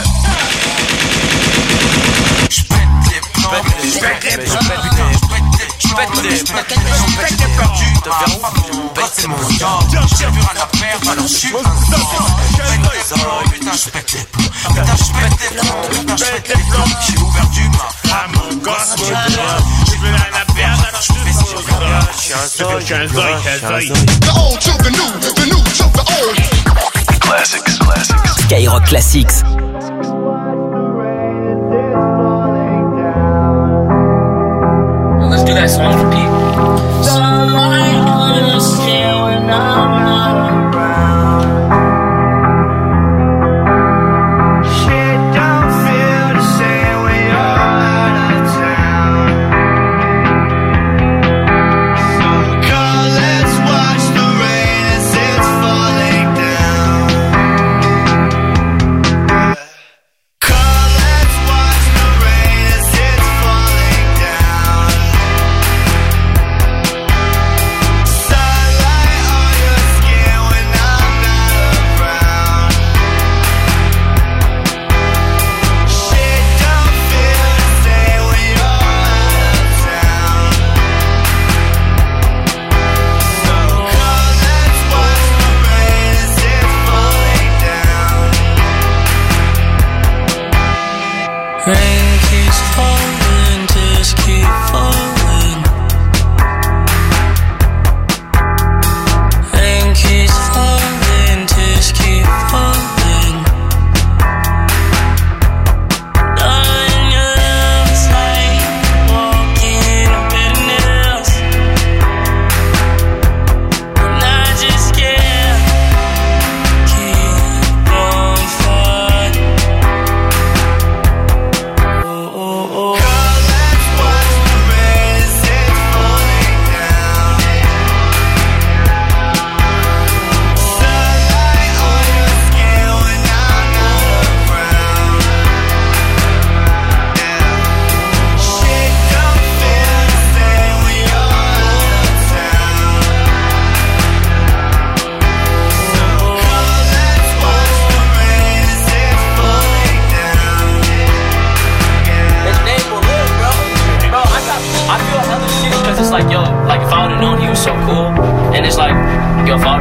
Je pète les plombs, je pète les plombs, putain, je pète les je pète les je pète les je pète les perdu de faire mon pète mon job. J'ai plus rien à perdre, alors je suis un sang. Je pète les plombs, putain, je pète les plombs. Putain, je pète les plombs, putain, je pète les plombs. J'ai ouvert du ma femme, mon gosse, mon job. J'ai plus rien à perdre, alors je fais ce que je veux. Je suis un zoï, je suis un zoï, je suis un zoï. The old to the new, the new to the old. Classics, classics. Skyrock Classics. Let's do that song for people. Somebody understand when I'm not around. Shit don't feel the same when you're out of town. So come, let's watch the rain as it's falling down. Come, let's watch the rain as it's falling down. Sunlight on your skin when I'm not around. Shit don't feel the same when you're out of town. So come, let's watch the rain as it's falling down. Rain keeps falling, just keep falling. Rain keeps falling, just keep falling.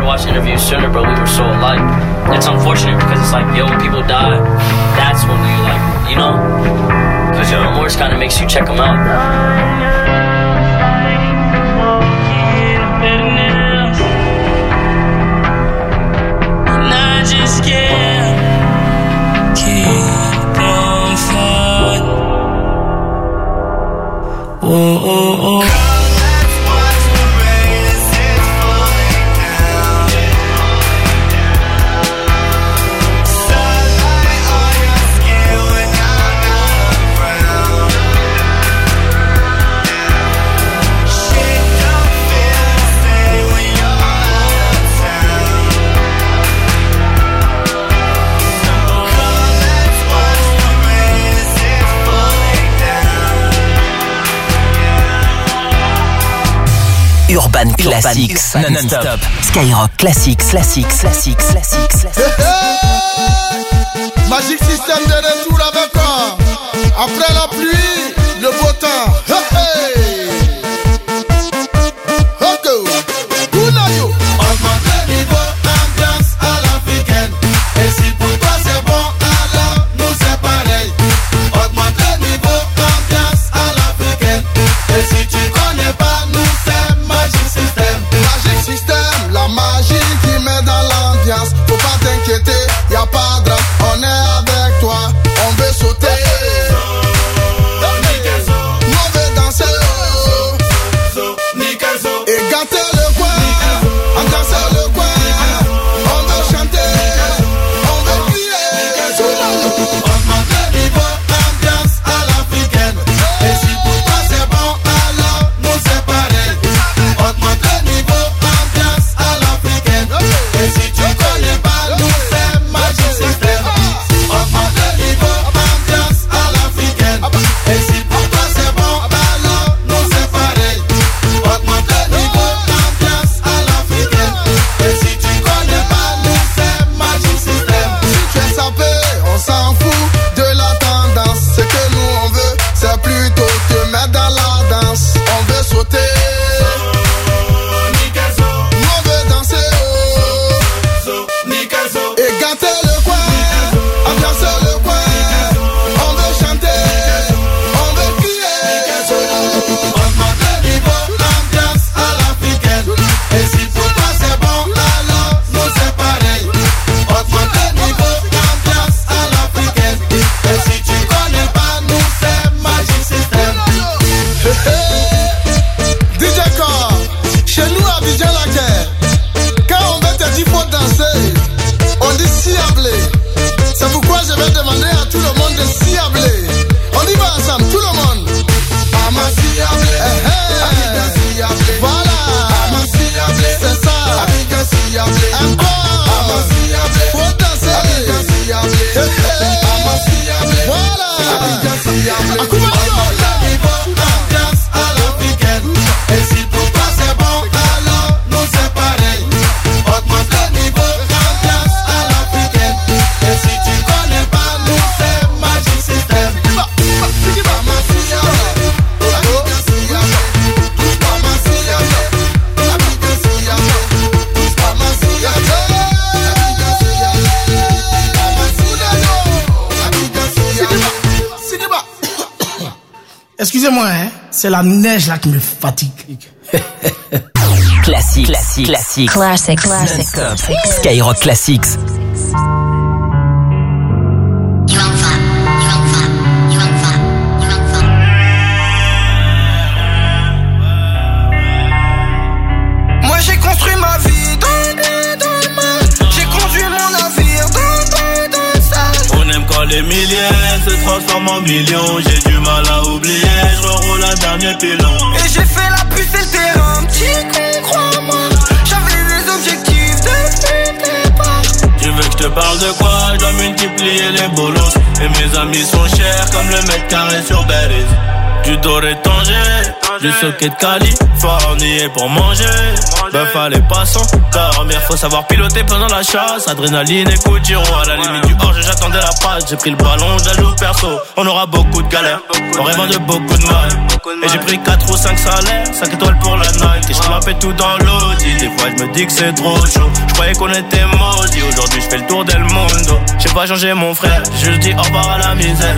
watched interviews sooner, but we were so alike. It's unfortunate because it's like, yo, when people die, that's when you like, you know? Because your remorse kind of makes you check them out. And I just can't keep on fighting. Oh, oh, oh. Urban Classics, non-stop. Skyrock Classics, Classics, Classics, Classics, Classics. Hey, hey. Magic System de retour avec toi. Après la pluie, le beau temps. Hey, hey. Okay. Unayo. Augmente le niveau, ambiance à l'africaine. Et si pour toi c'est bon, alors nous c'est pareil. Augmente le niveau, ambiance à l'africaine. Et si tu connais pas, nous c'est Magic System. Magic System, la magie qui met dans l'ambiance. Faut pas t'inquiéter, y a pas de drame. On est avec toi, on veut sauter. On veut danser. Et gâter le coin, ambiancer le coin. On veut chanter, on veut crier. Augmente le niveau, ambiance à l'africaine. Et si pour toi c'est bon, alors nous c'est pareil. Augmente le niveau, ambiance à l'africaine. Et si tu connais pas, nous c'est Magic System. Augmente le niveau, ambiance à l'africaine. Et si pour toi c'est bon, alors nous c'est pareil. Augmente le niveau, ambiance à l'africaine. Et si tu connais pas, nous c'est Magic System. Si tu es sapé, on s'en fout de la tendance. Ce que nous on veut, c'est plutôt te mettre dans la danse. On veut sauter. Nous on veut danser. Et gâter le coin, ambiancer le coin. On veut chanter, on veut crier. Augmente le niveau, ambiance à l'africaine. Et si pour toi c'est bon, alors nous c'est pareil. Augmente le niveau, ambiance à l'africaine. Et si tu connais pas, nous c'est Magic System. Hey, hey. D J Core, chez nous à Abidjan la guerre. Quand on veut te dire faut danser, on dit ciablé. C'est pourquoi je vais demander à tout le monde de ciabler. On y va ensemble, tout le monde. Ama ciablé, eh, eh. Voilà, ama ciablé, c'est ça. Amiga ciablé, encore. Ama ciablé, faut danser. Amiga ciablé, eh, eh. Ama ciablé, voilà. Amiga ciablé, Akuma niveau, ambiance à l'africaine. Et si pour toi c'est bon, alors nous c'est pareil. Augmente le niveau, ambiance à l'africaine. Et si tu connais pas, nous c'est Magic System. Ama ciablé, amiga ciablé, ama ciablé, amiga ciablé, ama ciablé, amiga ciablé, ama ciablé, amiga ciablé. Excusez-moi, hein, c'est la neige là qui me fatigue. Classics, Classics, Classics, Classics, non-stop. Skyrock Classics. Moi j'ai construit ma vie dans, dans, dans le mal. J'ai conduit mon navire dans, dans, dans le sale. On aime quand les milliers se transforment en millions. J'ai du mal à oublier, je reroule un dernier pilon. Et j'ai fait la puce et le terrain, petit con, crois-moi. J'avais des objectifs depuis le départ. Tu veux que je te parle de quoi? Je dois multiplier les bolos. Et mes amis sont chers comme le mètre carré sur Berries. Du Doré Tanger, du socket de Californie pour manger. Ben fallait pas s'endormir, faut savoir piloter pendant la chasse. Adrénaline et coup de giro, à la limite du hors, j'attendais la passe. J'ai pris le ballon, je la joue perso. On aura beaucoup de galères, en rêvant de beaucoup de mal. Et j'ai pris quatre ou cinq salaires, cinq étoiles pour la night. Et je clapais tout dans l'audi, des fois je me dis que c'est trop chaud. Je croyais qu'on était maudits, aujourd'hui je fais le tour del mundo. J'ai pas changé mon frère, je dis au revoir à la misère.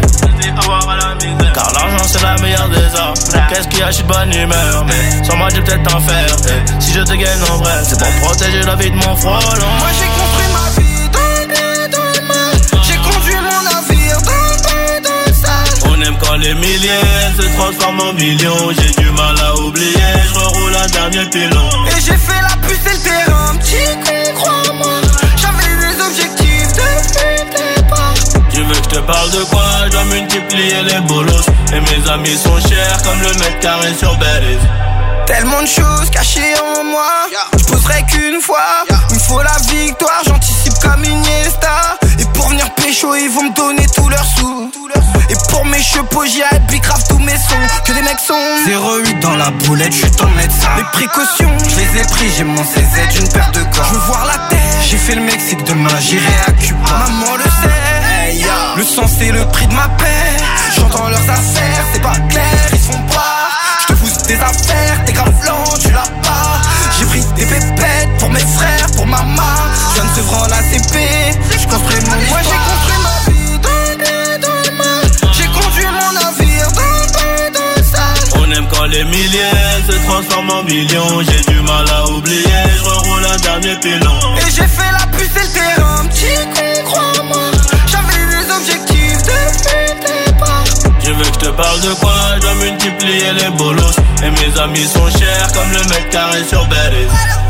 Car l'argent c'est la meilleure des arts. Qu'est-ce qu'il y a, je suis de bonne humeur, mais sans moi j'ai peut-être un fer. Et si je te gagne en vrai, c'est pour protéger la vie de mon frôlant. Moi j'ai construit ma vie dans le dans le mal. J'ai conduit mon navire dans le dans le sale. On aime quand les milliers se transforment en millions. J'ai du mal à oublier, je reroule un dernier pilon. Et j'ai fait la puce et le terrain, petit con, crois-moi. J'avais des objectifs depuis le départ. Tu veux que je te parle de quoi? Je dois multiplier les bolos. Et mes amis sont chers comme le mètre carré sur Belize. Tellement de choses cachées en moi, je poserai qu'une fois. Il me faut la victoire, j'anticipe comme Iniesta. Et pour venir pécho, ils vont me donner tous leurs sous. Et pour mes chevaux, j'y ai bicrave tous mes sons. Que des mecs sont zéro huit dans la boulette, j'suis ton médecin. Les précautions, je les ai pris, j'ai mon C Z, une paire de corps. Je veux voir la terre, j'ai fait le Mexique, demain j'irai à Cuba. Maman le sait, hey, le sang c'est le prix de ma paix. J'entends leurs affaires, c'est pas clair, ils font pas. J'te pousse des affaires, t'es grave lent, tu l'as pas. J'ai pris des pépettes pour mes frères, pour maman. Je viens de Sevran la C P, j'construis mon histoire. Moi j'ai construit ma vie dans le dans le mal. J'ai conduit mon navire dans le dans le sale. On aime quand les milliers se transforment en millions. J'ai du mal à oublier, je reroule un dernier pilon. Et j'ai fait la puce et le terrain, petit con, crois-moi. J'avais des objectifs depuis le départ. Tu veux que je te parle de quoi? Je dois multiplier les bolos. Et mes amis sont chers comme le mètre carré sur Belize.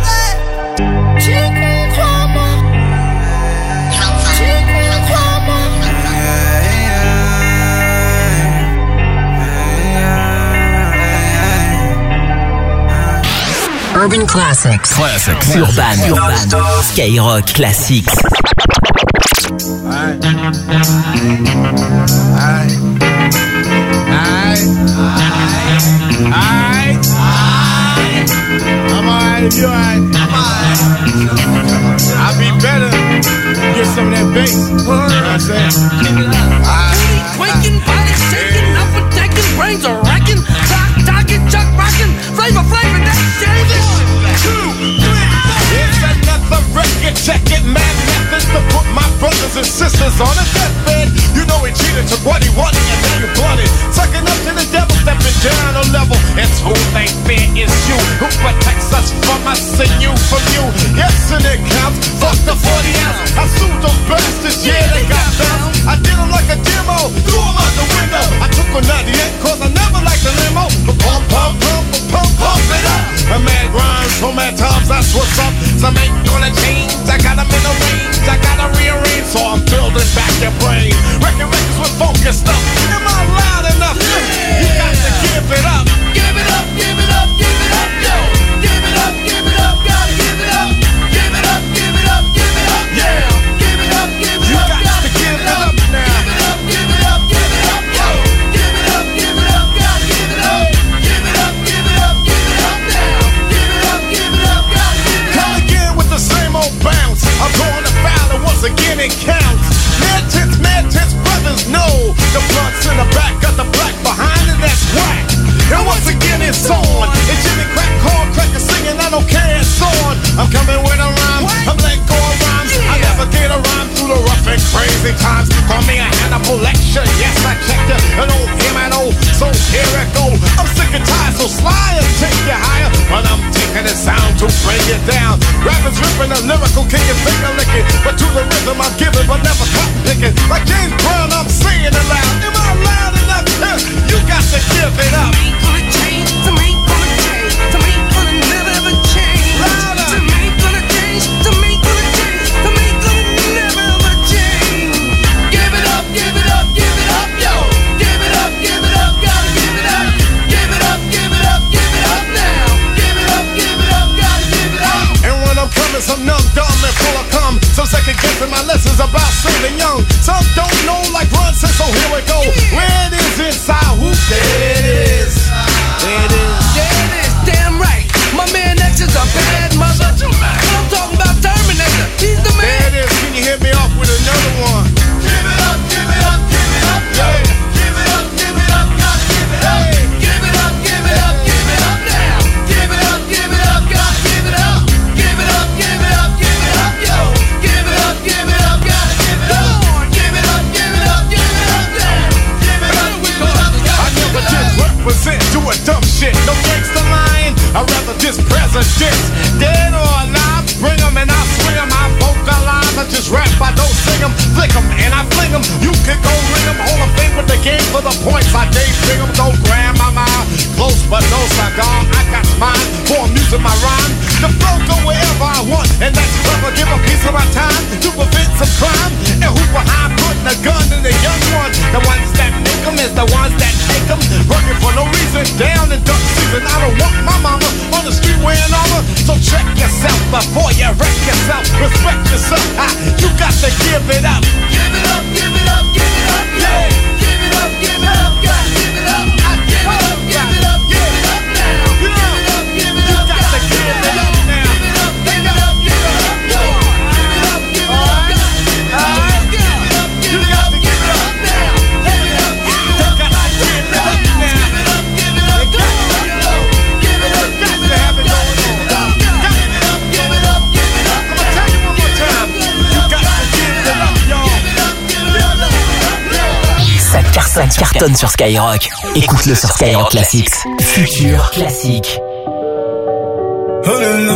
Petit con, crois-moi. Petit con, crois-moi. Urban Classics. Classics. Urban. Urban. Skyrock Classics. Alright. Alright. Alright. Alright. Alright. I'm alright if you alright. I'm alright. I'll be better. Get some of that bass. You know what I'm saying? Alright. Quaking, body shaking, up attacking, brains are racking, clock talking, chuck rocking, flavor flavor, that shaving. Two, three, it's another record. Check it, mad methods to put my brothers and sisters on a deathbed. You know he cheated, took what he wanted, and then you blunted. Sucking up to the devil, stepping down a level. It's who they fear is you, who protects us from us and you from you. Yes, and it counts. Fuck the forty ounce. I sued those bastards, yeah, they got bounced. I did them like a demo, threw them out the window. I took a ninety-eight, cause I never liked the limo. But pump, pump, pump, pump, pump it up. A mad rhymes, so mad times, that's what's up. Some ain't gonna change, I got them in the range. I gotta rearrange, so I'm building back your brain. Record records with focus stuff. Am I loud enough? You got to give it up. Give it up, give it up, give it up, yo. Give it up, give it up, gotta give it up. Give it up, give it up, give it up, yeah. Give it up, give it up, gotta a dumb shit. No gangsta line, I'd rather just presidents. Dead or alive, bring them and I swing them. I vocalize, I just rap, I don't sing them. Flick them and I fling them. You can go ring them. Hall of Fame with the game for the points. I day bring them. Don't grab my mind. Close but no cigar. I got mine for amusing my rhyme. The flow go wherever I want, and that's clever. Give a piece of my time to prevent some crime. And who behind putting a gun in the young one? The ones that make them is the ones that take them. Working for no reason, down in duck season. I don't want my mama on the street wearing armor. So check yourself before you wreck yourself. Respect yourself, ha, you got to give it up. Give it up, give it up, give it up, yeah. Give it up, give it up, gotta give it up. I give it up, give it up, give it up now. Give it up, give it up, gotta give it up now. Give it up, give it up, give it up, yo. Give it up, give it up, gotta give it up. Give it up, give it up, give it up now. Give it up, give it up, gotta give it up now. Give it up, give it up, give it up, yo. Give it up, got to have it going on. Give it up, give it up, give it up. I'ma tell you one more time. You got to give it up, y'all. Ça cartonne, ça cartonne sur Skyrock. Écoute-le sur Skyrock Classics. Futur classique. Oh là là.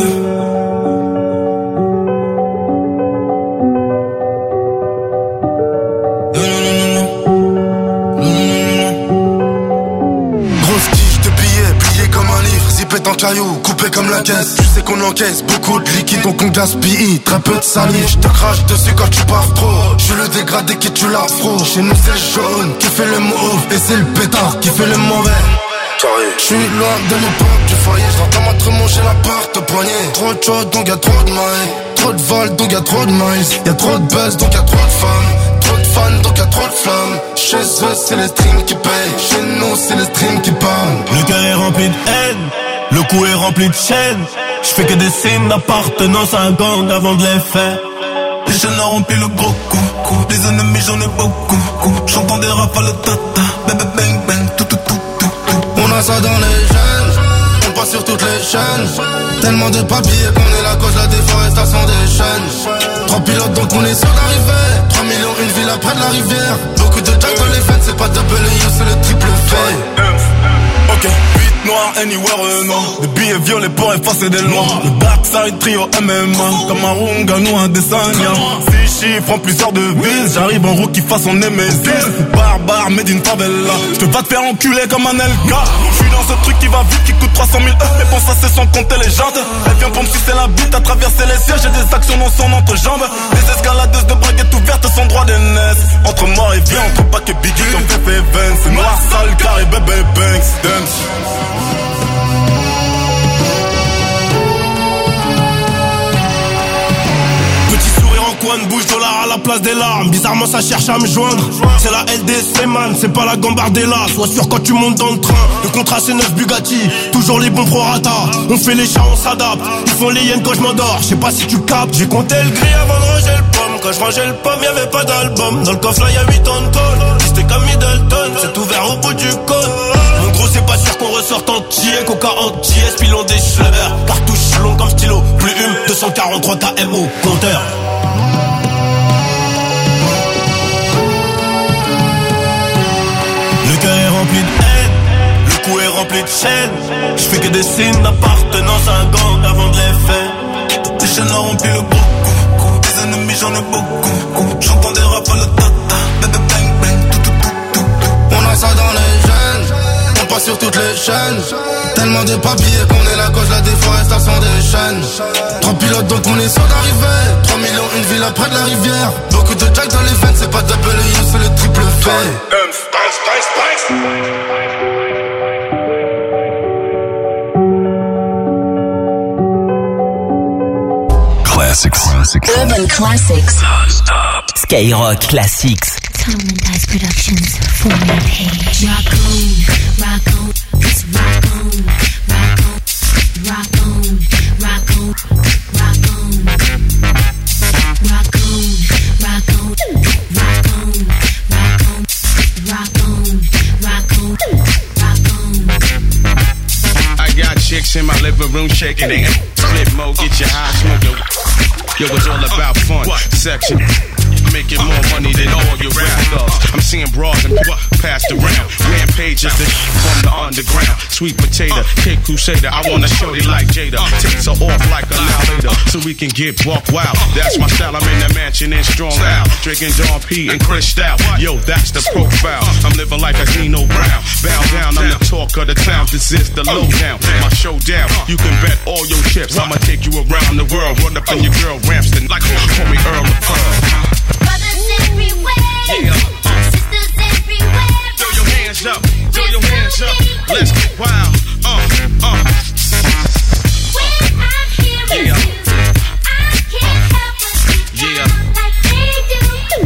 En caillou, coupé comme la caisse. Tu sais qu'on encaisse beaucoup de liquide, donc on gaspille très peu de salive. Je te crache dessus quand tu pars trop. Je suis le dégradé qui tue l'afro. Chez nous c'est le jaune qui fait le mauve, et c'est le pétard qui fait le mauvais. Je suis loin de l'époque du foyer. Je rentre à ma manger l'appart au poignet. Trop de choses donc y'a trop de mailles. Trop de vol donc y'a trop de miles. Y'a trop de buzz donc y'a trop de femmes. Trop de fans donc y'a trop de flammes. Chez eux c'est les streams qui payent. Chez nous c'est les streams qui parlent. Le cœur est rempli de haine. Le cou est rempli de chaînes. J'fais que des signes d'appartenance à un gang avant de les faire. Les jeunes ont rempli le gros coup. Des ennemis j'en ai beaucoup. J'entends des rafales tata. Bang bang bang tout tout tout tout tout. On a ça dans les gènes. On passe sur toutes les chaînes. Tellement de papiers qu'on est la cause de la déforestation des chaînes. Trois pilotes donc on est sûr d'arriver. Trois millions une ville après de la rivière. Beaucoup de jack dans les fêtes. C'est pas double U, c'est le triple fait. Ok, huit noirs, anywhere, euh, non. Des billets violets pour effacer des lois. Le Dark Side Trio M M A. Comme un Runga, nous un dessin. Six chiffres en plusieurs devises. J'arrive en rookie façon Nemesis. Barbare, made in favela. J'te vas te faire enculer comme un L K. J'suis dans ce truc qui va vite, qui coûte trois cent mille euros. Mais bon, ça c'est sans compter les jantes. Elle vient pour me sucer la bite, à traverser les sièges. J'ai des actions dans son entrejambe. Des escaladeuses de braguettes ouvertes sans droit d'aînesse. Entre mort et vie, entre pack et biggie comme F F Vance. C'est noir, sale, carré, bébé, banks. Petit sourire en coin de bouche, dollar à la place des larmes. Bizarrement ça cherche à me joindre. C'est la L D C man, c'est pas la Gambardella. Sois sûr quand tu montes dans le train. Le contrat c'est neuf Bugatti, toujours les bons prorata. On fait les chats, on s'adapte. Ils font les hyènes quand je m'endors. Je sais pas si tu captes. J'ai compté le gris avant de ranger le pomme. Quand je rangeais le pomme, y'avait pas d'album. Dans le coffre là y'a huit tonnes de colle. C'était comme Middleton, c'est ouvert au bout du cône. Mon gros c'est pas sûr qu'on ressorte entier. Coca entier, pilon des schlebers. Cartouche long comme stylo. Plume deux cent quarante-trois K M O, compteur. Le cœur est rempli de haine. Le cou est rempli de chaînes. J'fais que des signes d'appartenance à un gang avant de les faire. Les jeunes ont rempli le gros coup. Des ennemis j'en ai beaucoup. J'entends des rafales tata. Bang bang bang tout tout tout tout tout. On a ça dans les gènes. On passe sur toutes les chaînes. Tellement de papiers qu'on est la cause de la déforestation des chaînes. Trois pilotes donc on est sûr d'arriver. Trois millions une ville après de la rivière. Beaucoup de jack dans les veines. C'est pas double U, c'est le triple fait. Classics. Urban Classics. Skyrock Classics. Dice Productions, Formula Page. Rock on, rock on, it's rock on, rock on, rock on, rock on, rock on, rock on, rock on, rock on, rock on, rock on, rock on. I got chicks in my living room shaking it. Flip mode, get your high smoking. Yo, it's all about fun, section. Making more money than all your rap thugs. I'm seeing bras and passed around. Rampages from the underground. Sweet potato, cake crusader. I wanna show you like Jada. Takes her off like a now later, so we can get buck wild. That's my style. I'm in the mansion in Strong Out, drinking Don P and Cristal. Yo, that's the profile. I'm living like a Dino Brown. Bow down, I'm the talk of the town. This is the lowdown. My showdown. You can bet all your chips. I'ma take you around the world. Run up in your girl Ramston like call me Earl of Pearl. Brothers everywhere, yeah. Sisters everywhere. Throw your hands up, throw your hands up. Let's get wild. Uh, uh. When I'm here with yeah. you, I can't help but be yeah. like they do.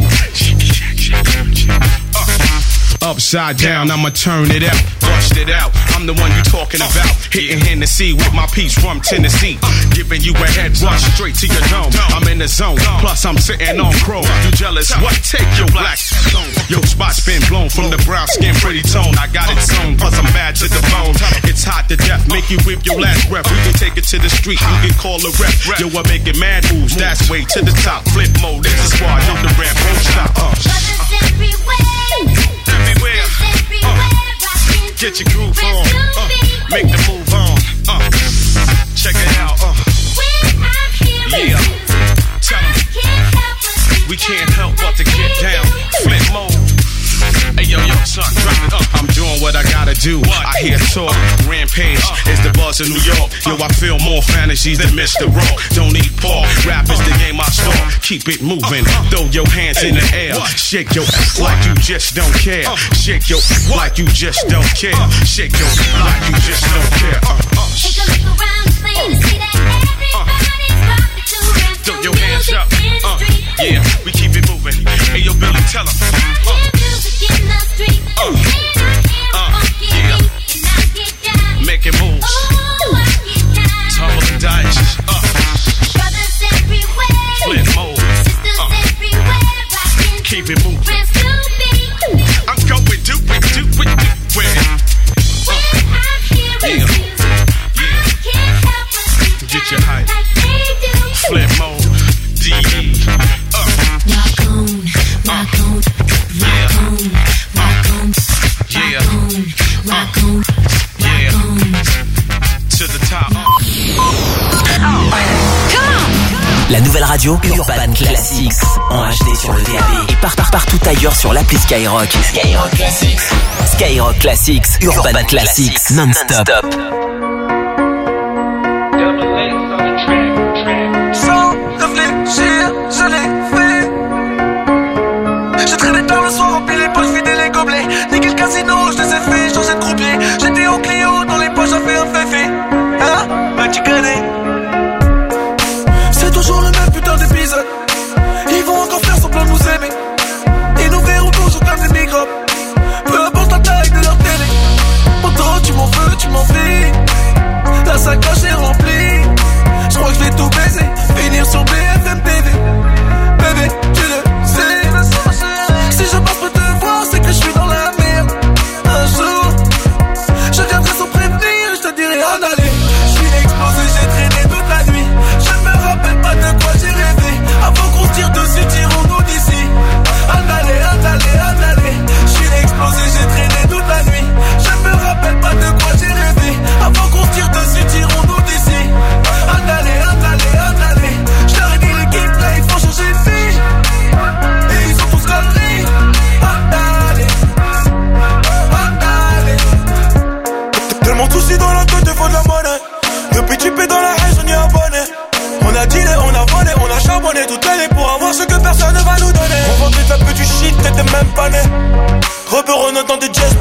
Upside down, I'ma turn it up, bust it out. I'm the one you talking about. Hitting Hennessy with my piece from Tennessee. Giving you a head rush straight to your dome. I'm in the zone, plus I'm sitting on chrome. You jealous? What? Take your black stone. Your spot's been blown from the brown skin, pretty tone. I got it sewn, plus I'm bad to the bone. It's hot to death, make you whip your last breath. We can take it to the street, you can call a rep. Yo, I'm making mad moves, that's way to the top. Flip mode, this is squad, yo, the rap won't stop. Uh. Brothers everywhere. Everywhere, uh, get your groove on, uh, make the move on, uh, check it out, uh, yeah, tell them, we can't help but to get down, flip mode. Hey yo, yo, son, drop it up. I'm doing what I gotta do. What? I hear talk, rampage uh, is the buzz in New York. Yo, I feel more fantasies than Mister Rock. Don't eat pork, rap is the game I start. Keep it moving, throw your hands in the air. Shake your ass like you just don't care. Shake your ass like you just don't care. Shake your ass like you just don't care. Uh, uh. Take a look around the plane to see that everybody's rocking to rap. Throw your hands up, uh, yeah, we keep it moving. Hey yo, Billy, tell them. Uh, in the street, uh, and I uh, yeah. and I get down. Making moves, oh, I get down. tumble the dice, uh, brothers everywhere, flip mode, sisters uh, everywhere, rocking keep it moving. friends to be. I'm going do it, do it, do it. When I'm here with Yeah. you, Yeah. I can't help but be Get your hype. like they do. Flip mode, D E, uh, Rock on, rock on, yeah, rock on, yeah, rock on, yeah, to the top. La nouvelle radio Urban Classics en H D sur le D A B et par, par, partout ailleurs sur l'appli Skyrock. Skyrock Classics. Skyrock Classics, Urban Classics, non-stop. Sans réfléchir, je l'ai fait. J'ai traîné tard le soir, rempli les poches, vidé les gobelets. Niqué le casino, je les ai fait changer de croupier. J'étais au Clio, dans les poches, j'avais un féfé. Hein? Bah tu connais. C'est toujours le même putain d'épisode. Ils vont encore faire semblant de nous aimer. Ils nous verront toujours comme des microbes. Peu importe la taille de leur télé. Pourtant tu m'en veux, tu m'en fais. La sacoche est remplie. Je crois que je vais tout baiser. Finir sur B F M T V. Bébé, tu le sais. Si je passe pour te voir, c'est que je suis dans la merde. Un jour, je viendrai sans prévenir. Je te dirai en aller. Je suis explosé, j'ai traîné toute la nuit. Je me rappelle pas de quoi j'ai rêvé. Avant qu'on se tire dessus, tirons-nous d'ici. Andale, andale, andale. Je suis explosé, j'ai traîné toute la nuit. Je me rappelle pas de quoi j'ai rêvé. Avant qu'on se tire dessus, tirons-nous d'ici. Andale, andale, andale. Je leur ai dit l'équipe là, il faut changer de vie. Et ils sont tous conneries. Andale, andale. Tellement de soucis dans la tête, il faut de la monnaie. Depuis tu paies dans la haine, on y est abonné. On a dealé, on a volé, on a charbonné toute l'année pour avoir ce que personne ne va nous donner. On vendait de la peu du shit, t'étais même pas né. Rebeu Renault dans des jazz.